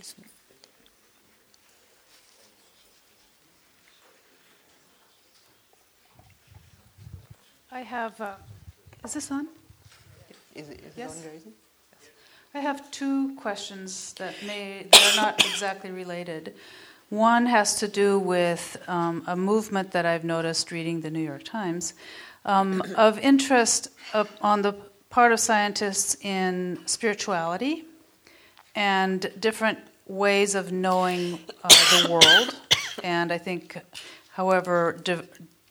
I have, uh, is this on? Is it, is Yes. it on, Daisy? I have two questions that may that are not exactly related. One has to do with um, a movement that I've noticed reading the New York Times um, of interest uh, on the part of scientists in spirituality and different ways of knowing uh, the world. And I think, however, di-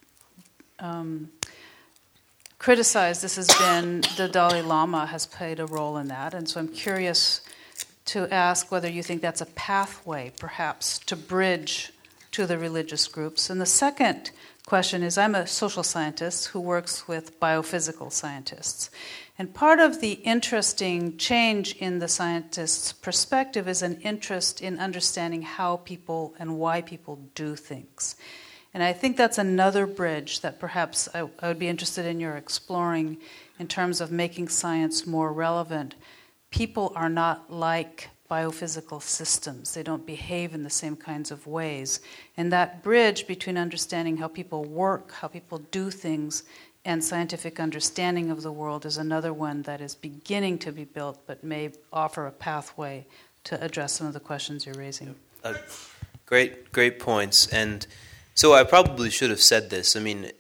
um, criticized this has been the Dalai Lama has played a role in that, and so I'm curious to ask whether you think that's a pathway, perhaps, to bridge to the religious groups. And the second question is, I'm a social scientist who works with biophysical scientists, and part of the interesting change in the scientist's perspective is an interest in understanding how people and why people do things. And I think that's another bridge that perhaps I, I would be interested in your exploring in terms of making science more relevant. People are not like biophysical systems. They don't behave in the same kinds of ways. And that bridge between understanding how people work, how people do things, and scientific understanding of the world is another one that is beginning to be built, but may offer a pathway to address some of the questions you're raising. Uh, great, great points. And so I probably should have said this. I mean,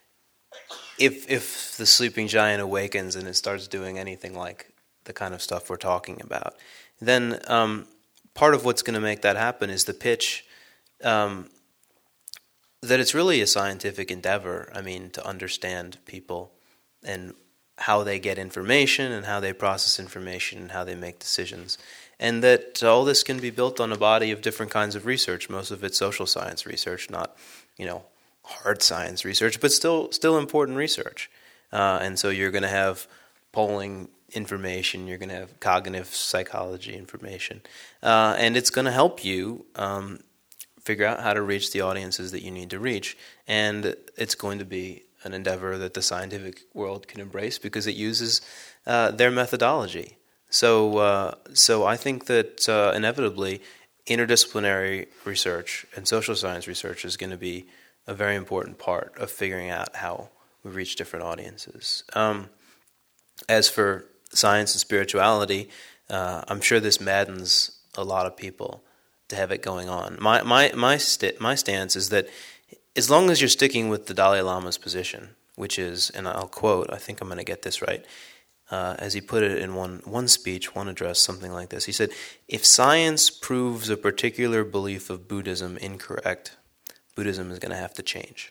if if the sleeping giant awakens and it starts doing anything like the kind of stuff we're talking about, then um, part of what's going to make that happen is the pitch um, that it's really a scientific endeavor. I mean, to understand people and how they get information and how they process information and how they make decisions. And that all this can be built on a body of different kinds of research. Most of it's social science research, not, you know, hard science research, but still still important research. Uh, and so you're going to have polling information, you're going to have cognitive psychology information, uh, and it's going to help you um, figure out how to reach the audiences that you need to reach. And it's going to be an endeavor that the scientific world can embrace because it uses uh, their methodology. So, uh, so I think that uh, inevitably, interdisciplinary research and social science research is going to be a very important part of figuring out how we reach different audiences. Um, as for science and spirituality, uh, I'm sure this maddens a lot of people to have it going on. My my my st- my stance is that as long as you're sticking with the Dalai Lama's position, which is, and I'll quote, I think I'm going to get this right. Uh, as he put it in one, one speech, one address, something like this. He said, if science proves a particular belief of Buddhism incorrect, Buddhism is going to have to change.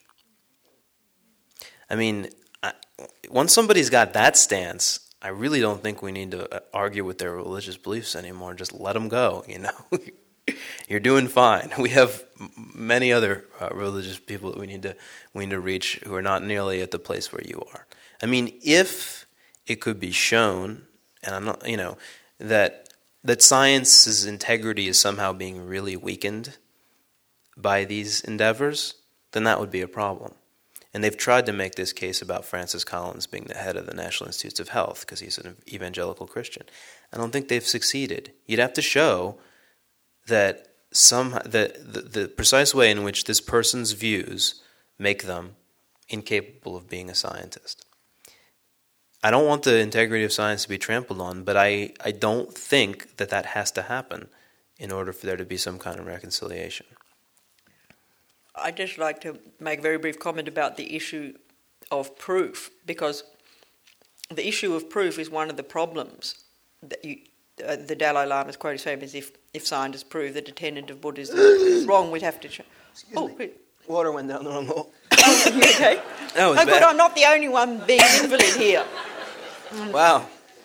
I mean, I, once somebody's got that stance, I really don't think we need to argue with their religious beliefs anymore. Just let them go, you know. You're doing fine. We have many other uh, religious people that we need to we need to reach who are not nearly at the place where you are. I mean, if it could be shown, and I'm not, you know, that that science's integrity is somehow being really weakened by these endeavors, then that would be a problem. And they've tried to make this case about Francis Collins being the head of the National Institutes of Health because he's an evangelical Christian. I don't think they've succeeded. You'd have to show that some that the, the precise way in which this person's views make them incapable of being a scientist. I don't want the integrity of science to be trampled on, but I, I don't think that that has to happen in order for there to be some kind of reconciliation. I'd just like to make a very brief comment about the issue of proof, because the issue of proof is one of the problems that you, uh, the Dalai Lama's quote is famous, if, if scientists prove that a tenet of Buddhism is wrong, we'd have to change. Oh, me. Water went down the wrong hole. Okay. That was oh, bad. good, I'm not the only one being an invalid here. Wow.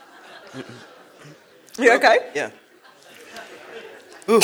You okay? Yeah. Ooh.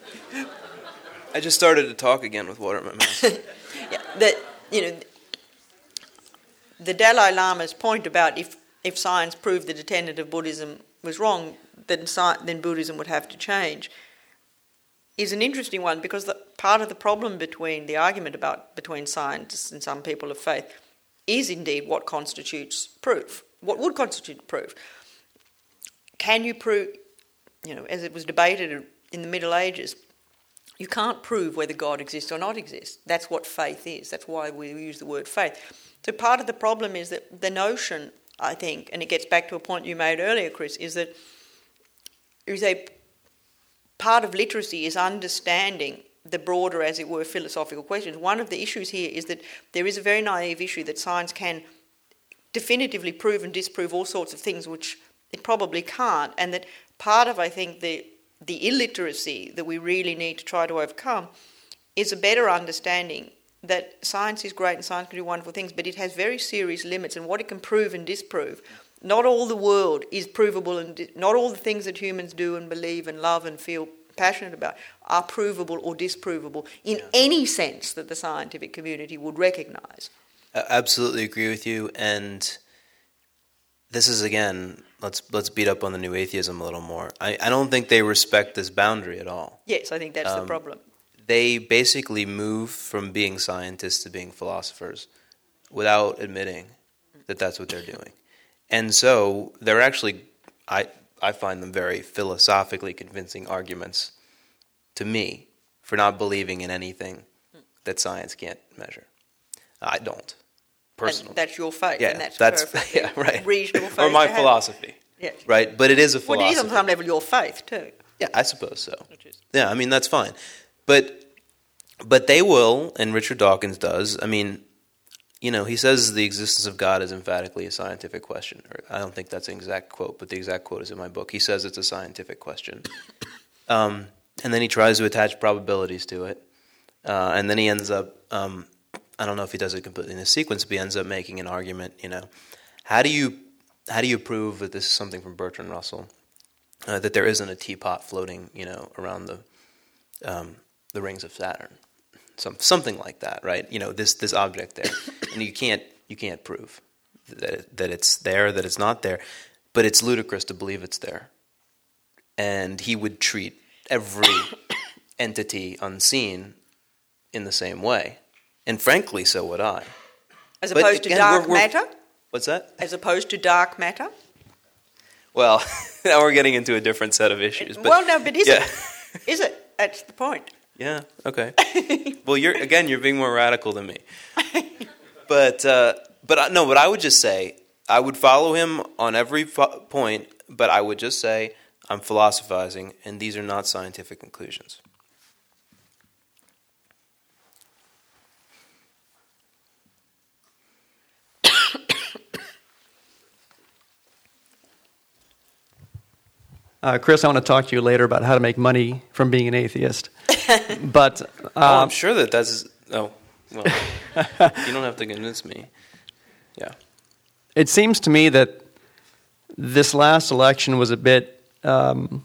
I just started to talk again with water in my mouth. Yeah, that, you know, the Dalai Lama's point about if, if science proved that a tenet of Buddhism was wrong, then sci- then Buddhism would have to change, is an interesting one, because the, part of the problem between the argument about between scientists and some people of faith is indeed what constitutes proof. What would constitute proof? Can you prove? you know, as it was debated in the Middle Ages, you can't prove whether God exists or not exists. That's what faith is. That's why we use the word faith. So part of the problem is that the notion, I think, and it gets back to a point you made earlier, Chris, is that is a part of literacy is understanding the broader, as it were, philosophical questions. One of the issues here is that there is a very naive issue that science can definitively prove and disprove all sorts of things which it probably can't, and that part of, I think, the the illiteracy that we really need to try to overcome is a better understanding that science is great and science can do wonderful things, but it has very serious limits, and what it can prove and disprove. Not all the world is provable, and di- not all the things that humans do and believe and love and feel passionate about are provable or disprovable in any sense that the scientific community would recognise. I absolutely agree with you, and this is, again, let's let's beat up on the new atheism a little more. I, I don't think they respect this boundary at all. Yes, I think that's Um, the problem. They basically move from being scientists to being philosophers without admitting that that's what they're doing. And so they're actually, I I find them very philosophically convincing arguments to me for not believing in anything that science can't measure. I don't, personally. And that's your faith, Yeah, and that's, that's perfectly yeah, right. reasonable faith Or my to have. philosophy, Yes. right? But it is a Well, philosophy. it is on some level your faith too. Yeah, I suppose so. Which is- Yeah, I mean, that's fine. But but they will, and Richard Dawkins does, I mean, you know, he says the existence of God is emphatically a scientific question. Or I don't think that's an exact quote, but the exact quote is in my book. He says it's a scientific question. Um, and then he tries to attach probabilities to it. Uh, and then he ends up, um, I don't know if he does it completely in a sequence, but he ends up making an argument, you know, how do you how do you prove that this is something from Bertrand Russell, uh, that there isn't a teapot floating, you know, around the um, the rings of Saturn, some something like that, right? You know, this this object there, and you can't you can't prove that it, that it's there, that it's not there, but it's ludicrous to believe it's there. And he would treat every entity unseen in the same way, and frankly, so would I. As But opposed to again, dark we're- we're- matter? What's that? As opposed to dark matter? Well, now we're getting into a different set of issues. But well, no, but is yeah. it? Is it? That's the point. Yeah. Okay. Well, you're again, you're being more radical than me. But uh, but uh, no, but I would just say I would follow him on every fo- point. But I would just say I'm philosophizing, and these are not scientific conclusions. Uh, Chris, I want to talk to you later about how to make money from being an atheist. But um, oh, I'm sure that that's. Oh, well, you don't have to convince me. Yeah. it seems to me that this last election was a bit. Um,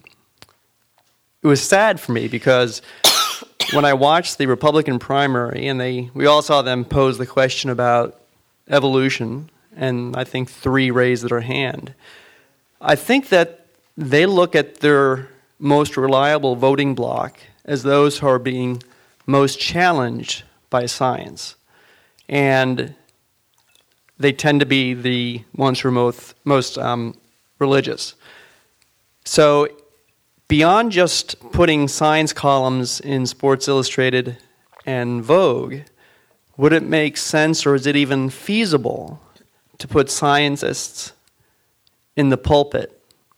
it was sad for me because when I watched the Republican primary, and they we all saw them pose the question about evolution, and I think three raised their hand. I think that they look at their most reliable voting bloc as those who are being most challenged by science. And they tend to be the ones who are most, most um, religious. So beyond just putting science columns in Sports Illustrated and Vogue, would it make sense, or is it even feasible, to put scientists in the pulpit,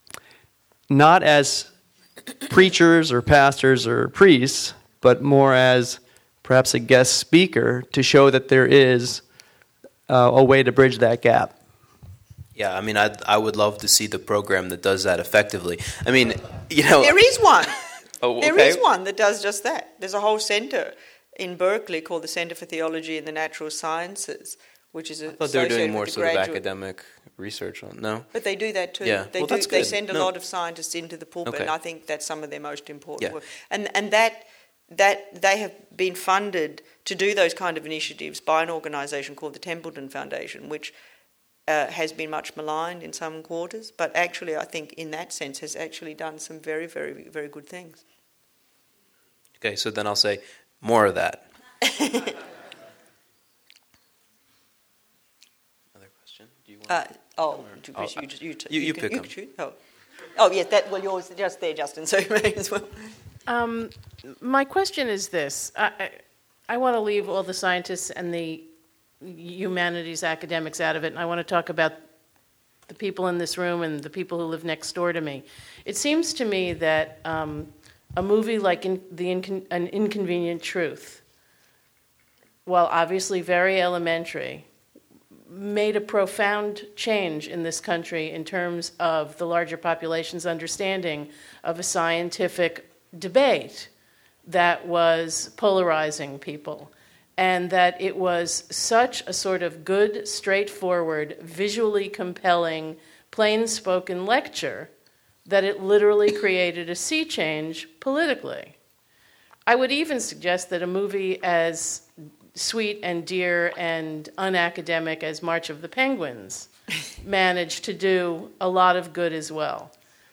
not as preachers or pastors or priests, but more as perhaps a guest speaker to show that there is uh, a way to bridge that gap? Yeah, I mean, I I would love to see the program that does that effectively. I mean, you know, There is one. Oh, There okay. is one that does just that. There's a whole centre in Berkeley called the Centre for Theology and the Natural Sciences, which is I thought they were doing associated more with the sort of graduate. academic research on. No. But they do that too. Yeah. They Well, do. that's They good. send a No. lot of scientists into the pulpit, Okay. and I think that's some of their most important Yeah. work. And and that that they have been funded to do those kind of initiatives by an organisation called the Templeton Foundation, which uh, has been much maligned in some quarters, but actually I think in that sense has actually done some very, very, very good things. Okay, so then I'll say more of that. Another question? Do you want? Uh, oh, Oh, Chris, uh, you, just, you, t- you- you can, pick you 'em. can choose. Oh. Oh, yes, that, well, yours just there, Justin, so you may as well. Um, my question is this. I, I, I want to leave all the scientists and the humanities academics out of it, and I want to talk about the people in this room and the people who live next door to me. It seems to me that um, a movie like in, the Incon- An Inconvenient Truth, while obviously very elementary, made a profound change in this country in terms of the larger population's understanding of a scientific debate that was polarizing people, and that it was such a sort of good, straightforward, visually compelling, plain-spoken lecture that it literally created a sea change politically. I would even suggest that a movie as sweet and dear and unacademic as March of the Penguins managed to do a lot of good as well.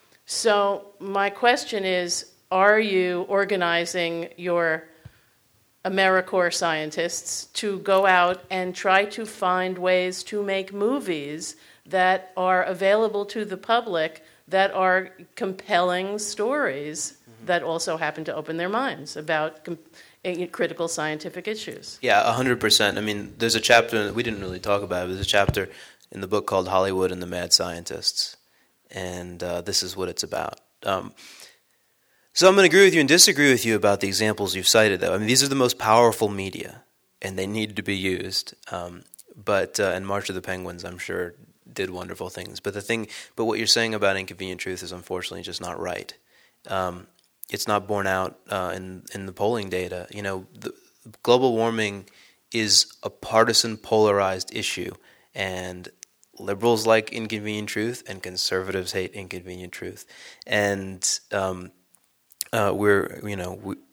So my question is, are you organizing your AmeriCorps scientists to go out and try to find ways to make movies that are available to the public that are compelling stories mm-hmm. that also happen to open their minds about com- critical scientific issues? Yeah, one hundred percent. I mean, there's a chapter, we didn't really talk about it, but there's a chapter in the book called Hollywood and the Mad Scientists, and uh, this is what it's about. Um, so I'm going to agree with you and disagree with you about the examples you've cited, though. I mean, these are the most powerful media, and they need to be used. Um, but uh, and March of the Penguins, I'm sure, did wonderful things. But the thing, but what you're saying about Inconvenient Truth is unfortunately just not right. Um, it's not borne out uh, in in the polling data. You know, the, global warming is a partisan, polarized issue, and liberals like Inconvenient Truth, and conservatives hate Inconvenient Truth, and um, uh, we're you know we.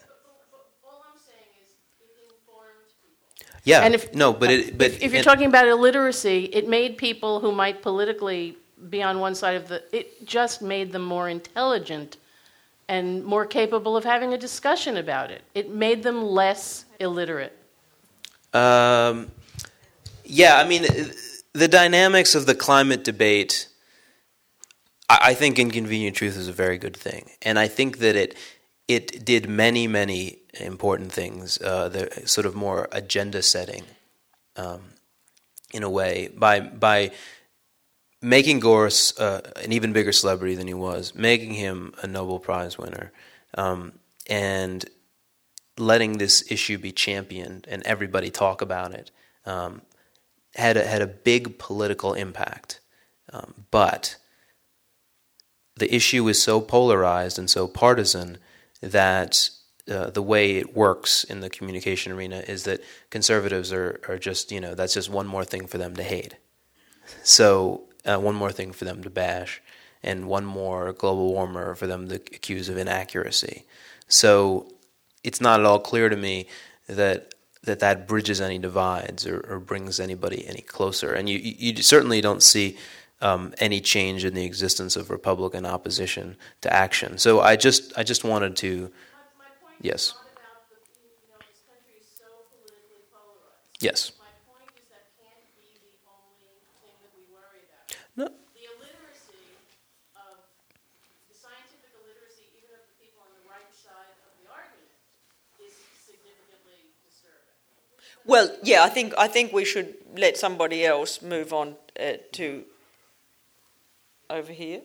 Yeah, and if, no, but it, but if, if you're and, talking about illiteracy, it made people who might politically be on one side of the, it just made them more intelligent and more capable of having a discussion about it. It made them less illiterate. Um, yeah, I mean, the dynamics of the climate debate, I, I think Inconvenient Truth is a very good thing, and I think that it it did many, many important things, uh, the sort of more agenda setting, um, in a way, by by making Gore uh, an even bigger celebrity than he was, making him a Nobel Prize winner, um, and letting this issue be championed and everybody talk about it, um, had a, had a big political impact. Um, but the issue is so polarized and so partisan that uh, the way it works in the communication arena is that conservatives are, are just, you know, that's just one more thing for them to hate. So uh, one more thing for them to bash, and one more global warmer for them to accuse of inaccuracy. So it's not at all clear to me that that, that bridges any divides or, or brings anybody any closer. And you, you certainly don't see Um, any change in the existence of Republican opposition to action. So I just, I just wanted to, My, my point yes, is not about the, you know, this country is so politically polarized. yes. My point is that can't be the only thing that we worry about. No. The illiteracy of the scientific illiteracy, even of the people on the right side of the argument, is significantly disturbing. Well, yeah, I think I think we should let somebody else move on uh, to. Over here.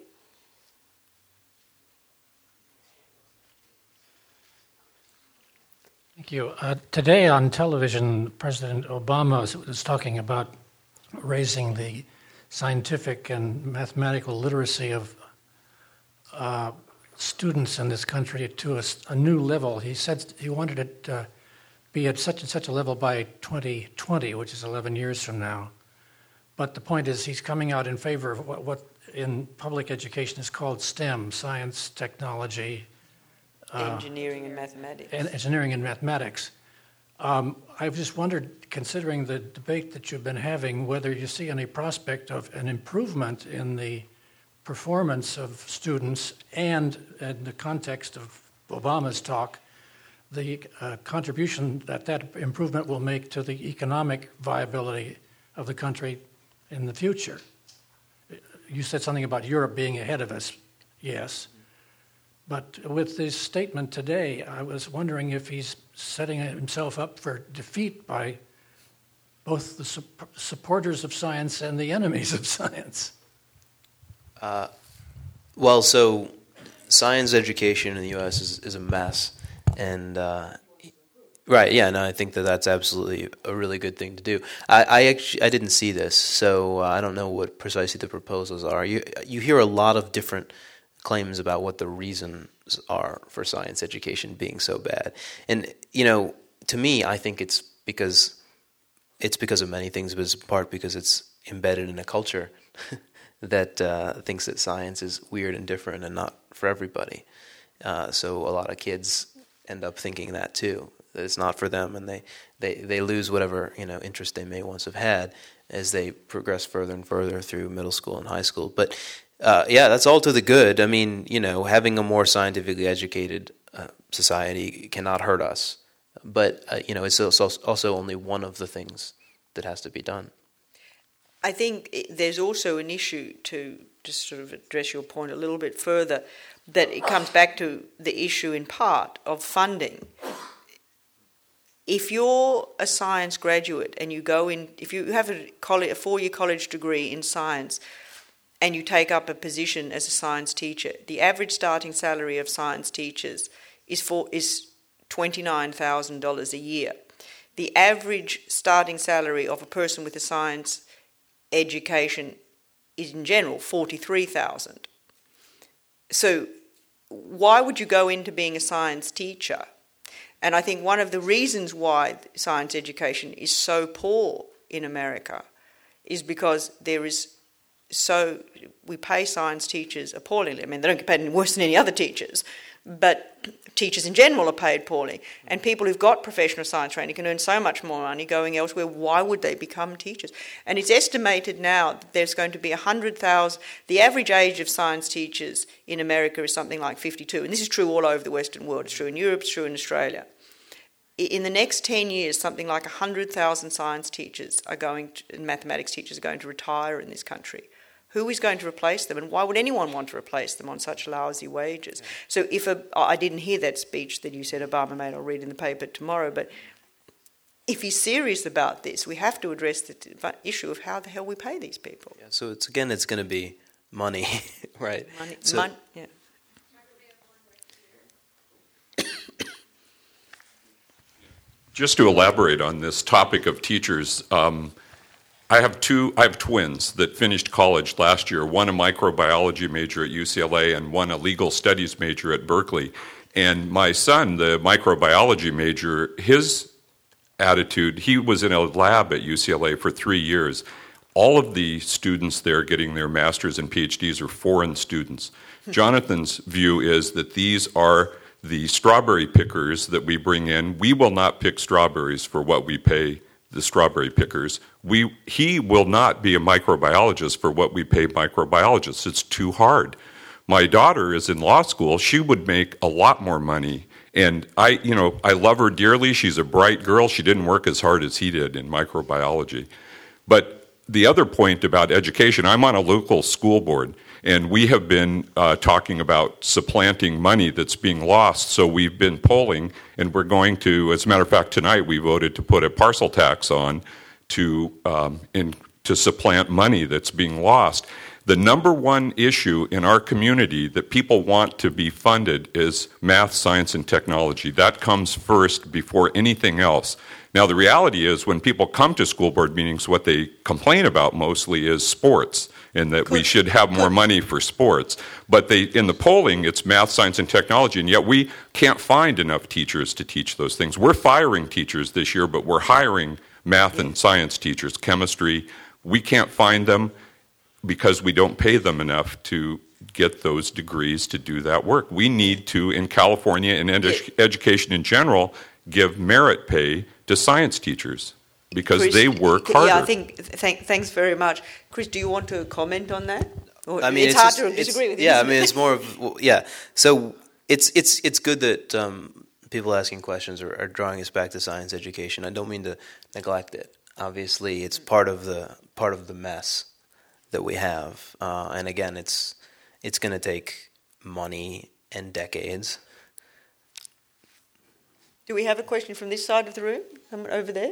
Thank you. Uh, today on television, President Obama was talking about raising the scientific and mathematical literacy of uh, students in this country to a, a new level. He said he wanted it to uh, be at such and such a level by twenty twenty, which is eleven years from now. But the point is he's coming out in favor of what, what in public education is called STEM, science, technology, uh, engineering and mathematics. And engineering and mathematics. Um, I've just wondered, considering the debate that you've been having, whether you see any prospect of an improvement in the performance of students and, in the context of Obama's talk, the uh, contribution that that improvement will make to the economic viability of the country in the future. you said something about Europe being ahead of us. Yes. But with this statement today, I was wondering if he's setting himself up for defeat by both the su- supporters of science and the enemies of science. Uh, well, so science education in the U S is, is a mess. And, uh, right, yeah, no, I think that that's absolutely a really good thing to do. I, I actually I didn't see this, so uh, I don't know what precisely the proposals are. You you hear a lot of different claims about what the reasons are for science education being so bad. And, you know, to me, I think it's because it's because of many things, but it's in part because it's embedded in a culture that uh, thinks that science is weird and different and not for everybody. Uh, so a lot of kids end up thinking that too, that it's not for them, and they, they, they lose whatever, you know, interest they may once have had as they progress further and further through middle school and high school. But uh, yeah, that's all to the good. I mean, you know, having a more scientifically educated uh, society cannot hurt us. But, uh, you know, it's also, also only one of the things that has to be done. I think it, there's also an issue, to just sort of address your point a little bit further, that it comes back to the issue in part of funding. If you're a science graduate and you go in, if you have a, college, a four-year college degree in science and you take up a position as a science teacher, the average starting salary of science teachers is for is twenty-nine thousand dollars a year. The average starting salary of a person with a science education is in general forty-three thousand dollars. So why would you go into being a science teacher? And I think one of the reasons why science education is so poor in America is because there is so, we pay science teachers appallingly. I mean, they don't get paid any worse than any other teachers, but teachers in general are paid poorly. And people who've got professional science training can earn so much more money going elsewhere. Why would they become teachers? And it's estimated now that there's going to be one hundred thousand. The average age of science teachers in America is something like fifty-two. And this is true all over the Western world. It's true in Europe, it's true in Australia. In the next ten years, something like one hundred thousand science teachers are going to, and mathematics teachers are going to retire in this country. Who is going to replace them, and why would anyone want to replace them on such lousy wages? So if a, I didn't hear that speech that you said Obama made, I'll read in the paper tomorrow, but if he's serious about this, we have to address the issue of how the hell we pay these people. Yeah, so it's again, it's going to be money, right? Money, so, mon- yeah. Just to elaborate on this topic of teachers, um, I have two. I have twins that finished college last year. One a microbiology major at U C L A, and one a legal studies major at Berkeley. And my son, the microbiology major, his attitude. He was in a lab at U C L A for three years. All of the students there getting their masters and P H Ds are foreign students. Jonathan's view is that these are the strawberry pickers that we bring in. We will not pick strawberries for what we pay the strawberry pickers. We, he will not be a microbiologist for what we pay microbiologists. It's too hard. My daughter is in law school. She would make a lot more money. And I, you know, I love her dearly. She's a bright girl. She didn't work as hard as he did in microbiology. But the other point about education, I'm on a local school board, and we have been uh, talking about supplanting money that's being lost. So we've been polling, and we're going to, as a matter of fact, tonight we voted to put a parcel tax on to um, in, to supplant money that's being lost. The number one issue in our community that people want to be funded is math, science, and technology. That comes first before anything else. Now, the reality is when people come to school board meetings, what they complain about mostly is sports, and that we should have more money for sports. But they, in the polling, it's math, science, and technology, and yet we can't find enough teachers to teach those things. We're firing teachers this year, but we're hiring math and science teachers, chemistry. We can't find them because we don't pay them enough to get those degrees to do that work. We need to, in California and edu- education in general, give merit pay to science teachers because Chris, they work harder. Yeah, I think. Th- thanks very much, Chris. Do you want to comment on that? Or I mean, it's, it's hard just, to disagree with you. Yeah, I mean, it's more of well, yeah. So it's it's it's good that um, people asking questions are, are drawing us back to science education. I don't mean to neglect it. Obviously, it's part of the part of the mess that we have. Uh, and again, it's it's going to take money and decades. Do we have a question from this side of the room? Someone over there?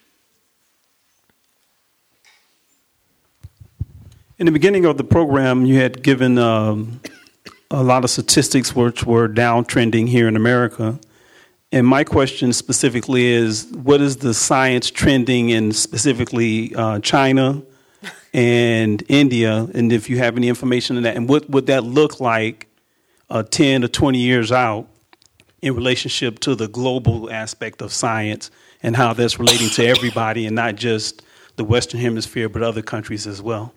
In the beginning of the program, you had given um, a lot of statistics which were downtrending here in America. And my question specifically is, what is the science trending in specifically uh, China and India? And if you have any information on that, and what would that look like uh, ten or twenty years out in relationship to the global aspect of science and how that's relating to everybody and not just the Western Hemisphere, but other countries as well?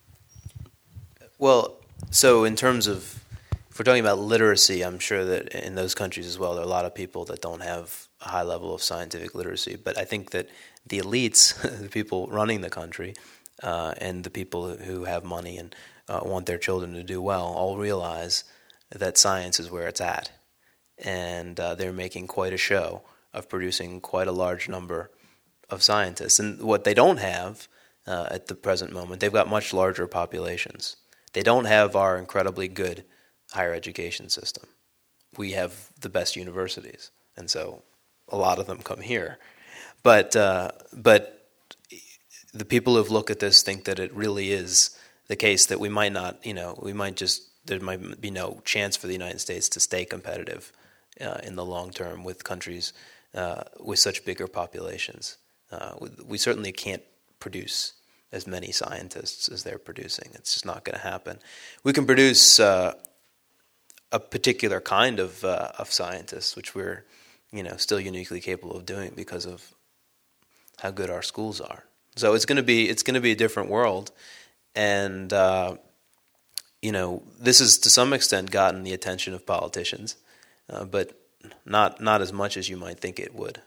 Well, so in terms of, if we're talking about literacy, I'm sure that in those countries as well, there are a lot of people that don't have a high level of scientific literacy. But I think that the elites, the people running the country, uh, and the people who have money and uh, want their children to do well, all realize that science is where it's at. And uh, they're making quite a show of producing quite a large number of scientists. And what they don't have uh, at the present moment, they've got much larger populations. They don't have our incredibly good higher education system. We have the best universities, and so a lot of them come here. But uh, but the people who've looked at this think that it really is the case that we might not, you know, we might just, there might be no chance for the United States to stay competitive uh, in the long term with countries uh, with such bigger populations. Uh, we, we certainly can't produce as many scientists as they're producing. It's just not going to happen. We can produce uh, a particular kind of uh, of scientists, which we're, you know, still uniquely capable of doing because of how good our schools are. So it's going to be it's going to be a different world, and uh, you know, this has to some extent gotten the attention of politicians, uh, but not not as much as you might think it would.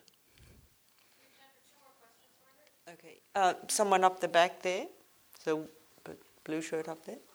Okay, uh, someone up the back there. So, blue shirt up there.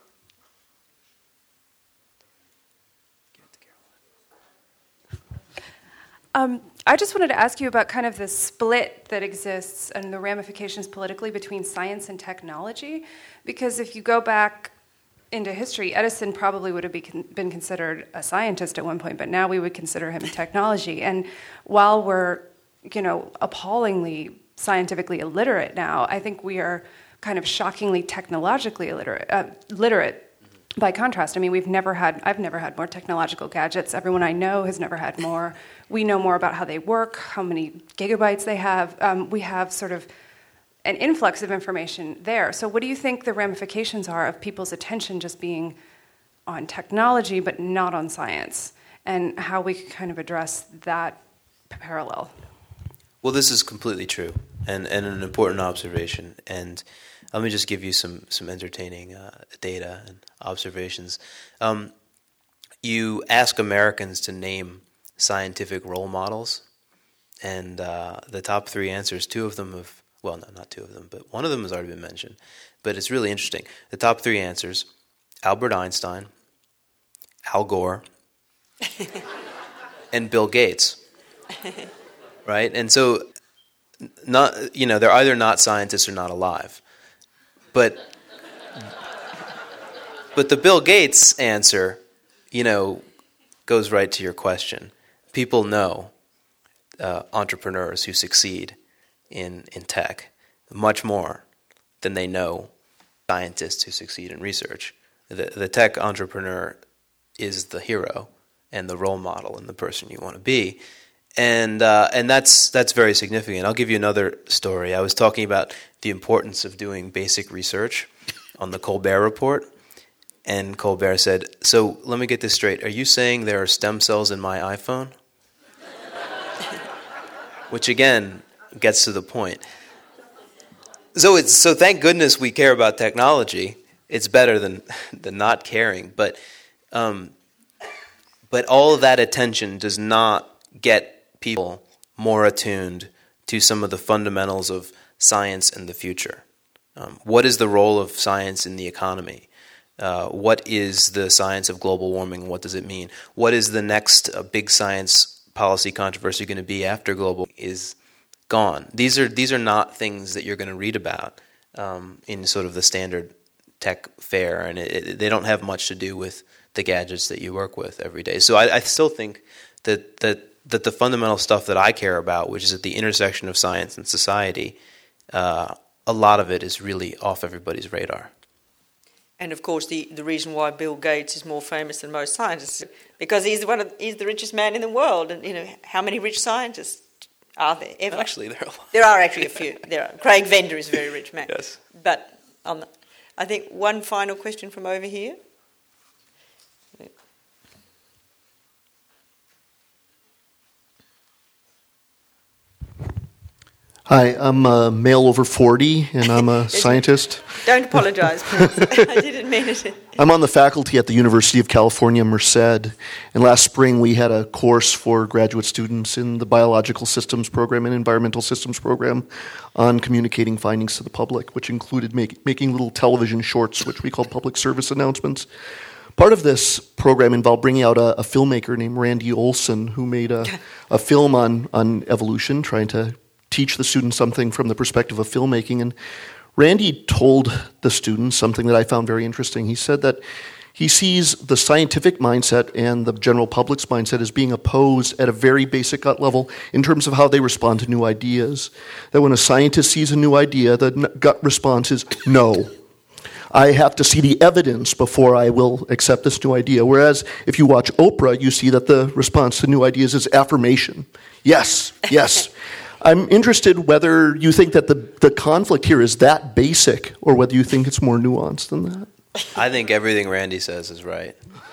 Um, I just wanted to ask you about kind of the split that exists and the ramifications politically between science and technology. Because if you go back into history, Edison probably would have been considered a scientist at one point, but now we would consider him in technology. And while we're, you know, appallingly scientifically illiterate now, I think we are kind of shockingly technologically illiterate, uh, literate. By contrast, I mean, we've never had, I've never had more technological gadgets. Everyone I know has never had more. We know more about how they work, how many gigabytes they have. Um, we have sort of an influx of information there. So what do you think the ramifications are of people's attention just being on technology but not on science, and how we can kind of address that parallel? Well, this is completely true and, and an important observation. And let me just give you some, some entertaining uh, data and observations. Um, you ask Americans to name scientific role models, and uh, the top three answers, two of them have, well, no, not two of them, but one of them has already been mentioned. But it's really interesting. The top three answers, Albert Einstein, Al Gore, and Bill Gates. Right? And so, not, you know, they're either not scientists or not alive. But but the Bill Gates answer, you know, goes right to your question. People know uh, entrepreneurs who succeed in, in tech much more than they know scientists who succeed in research. The, the tech entrepreneur is the hero and the role model and the person you want to be. And uh, and that's that's very significant. I'll give you another story. I was talking about the importance of doing basic research on the Colbert Report, and Colbert said, "So let me get this straight. Are you saying there are stem cells in my iPhone?" Which again gets to the point. So it's so thank goodness we care about technology. It's better than than not caring. But um, but all of that attention does not get people more attuned to some of the fundamentals of science and the future. Um, what is the role of science in the economy? Uh, what is the science of global warming? What does it mean? What is the next uh, big science policy controversy going to be after global is gone? These are these are not things that you're going to read about um, in sort of the standard tech fair, and it, it, they don't have much to do with the gadgets that you work with every day. So I, I still think that that that the fundamental stuff that I care about, which is at the intersection of science and society, uh, a lot of it is really off everybody's radar. And of course, the, the reason why Bill Gates is more famous than most scientists, because he's one of he's the richest man in the world. And you know, how many rich scientists are there ever? Actually, there are a lot. There are actually a few. There are. Craig Venter is a very rich man. Yes. But um, I think one final question from over here. Hi, I'm a male over forty, and I'm a scientist. Don't apologise, please. I didn't mean it. I'm on the faculty at the University of California, Merced, and last spring we had a course for graduate students in the Biological Systems program and Environmental Systems program on communicating findings to the public, which included make, making little television shorts, which we call public service announcements. Part of this program involved bringing out a, a filmmaker named Randy Olson, who made a, a film on, on evolution, trying to teach the students something from the perspective of filmmaking. And Randy told the students something that I found very interesting. He said that he sees the scientific mindset and the general public's mindset as being opposed at a very basic gut level in terms of how they respond to new ideas. That when a scientist sees a new idea, the gut response is no. I have to see the evidence before I will accept this new idea. Whereas if you watch Oprah, you see that the response to new ideas is affirmation. Yes, yes. I'm interested whether you think that the, the conflict here is that basic or whether you think it's more nuanced than that. I think everything Randy says is right.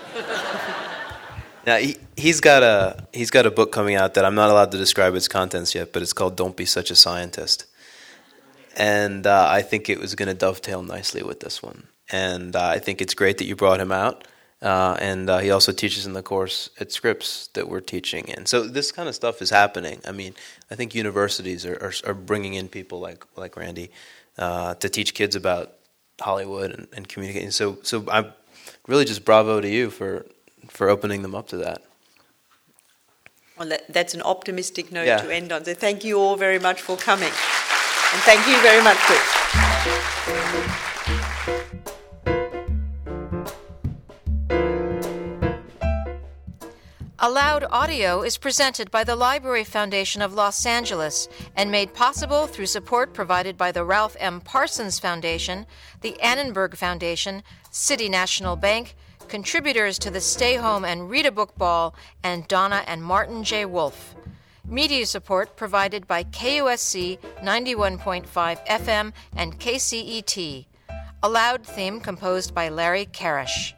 Now, he, he's got a he's got a book coming out that I'm not allowed to describe its contents yet, but it's called Don't Be Such a Scientist. And uh, I think it was going to dovetail nicely with this one. And uh, I think it's great that you brought him out. Uh, and uh, he also teaches in the course at Scripps that we're teaching in. So this kind of stuff is happening. I mean, I think universities are, are, are bringing in people like like Randy uh, to teach kids about Hollywood and, and communicating. So so I'm really just bravo to you for for opening them up to that. Well, that, that's an optimistic note yeah. to end on. So thank you all very much for coming. And thank you very much, Chris. Allowed Audio is presented by the Library Foundation of Los Angeles and made possible through support provided by the Ralph M. Parsons Foundation, the Annenberg Foundation, City National Bank, contributors to the Stay Home and Read a Book Ball, and Donna and Martin J. Wolfe. Media support provided by K U S C ninety-one point five F M and K C E T. Allowed theme composed by Larry Karish.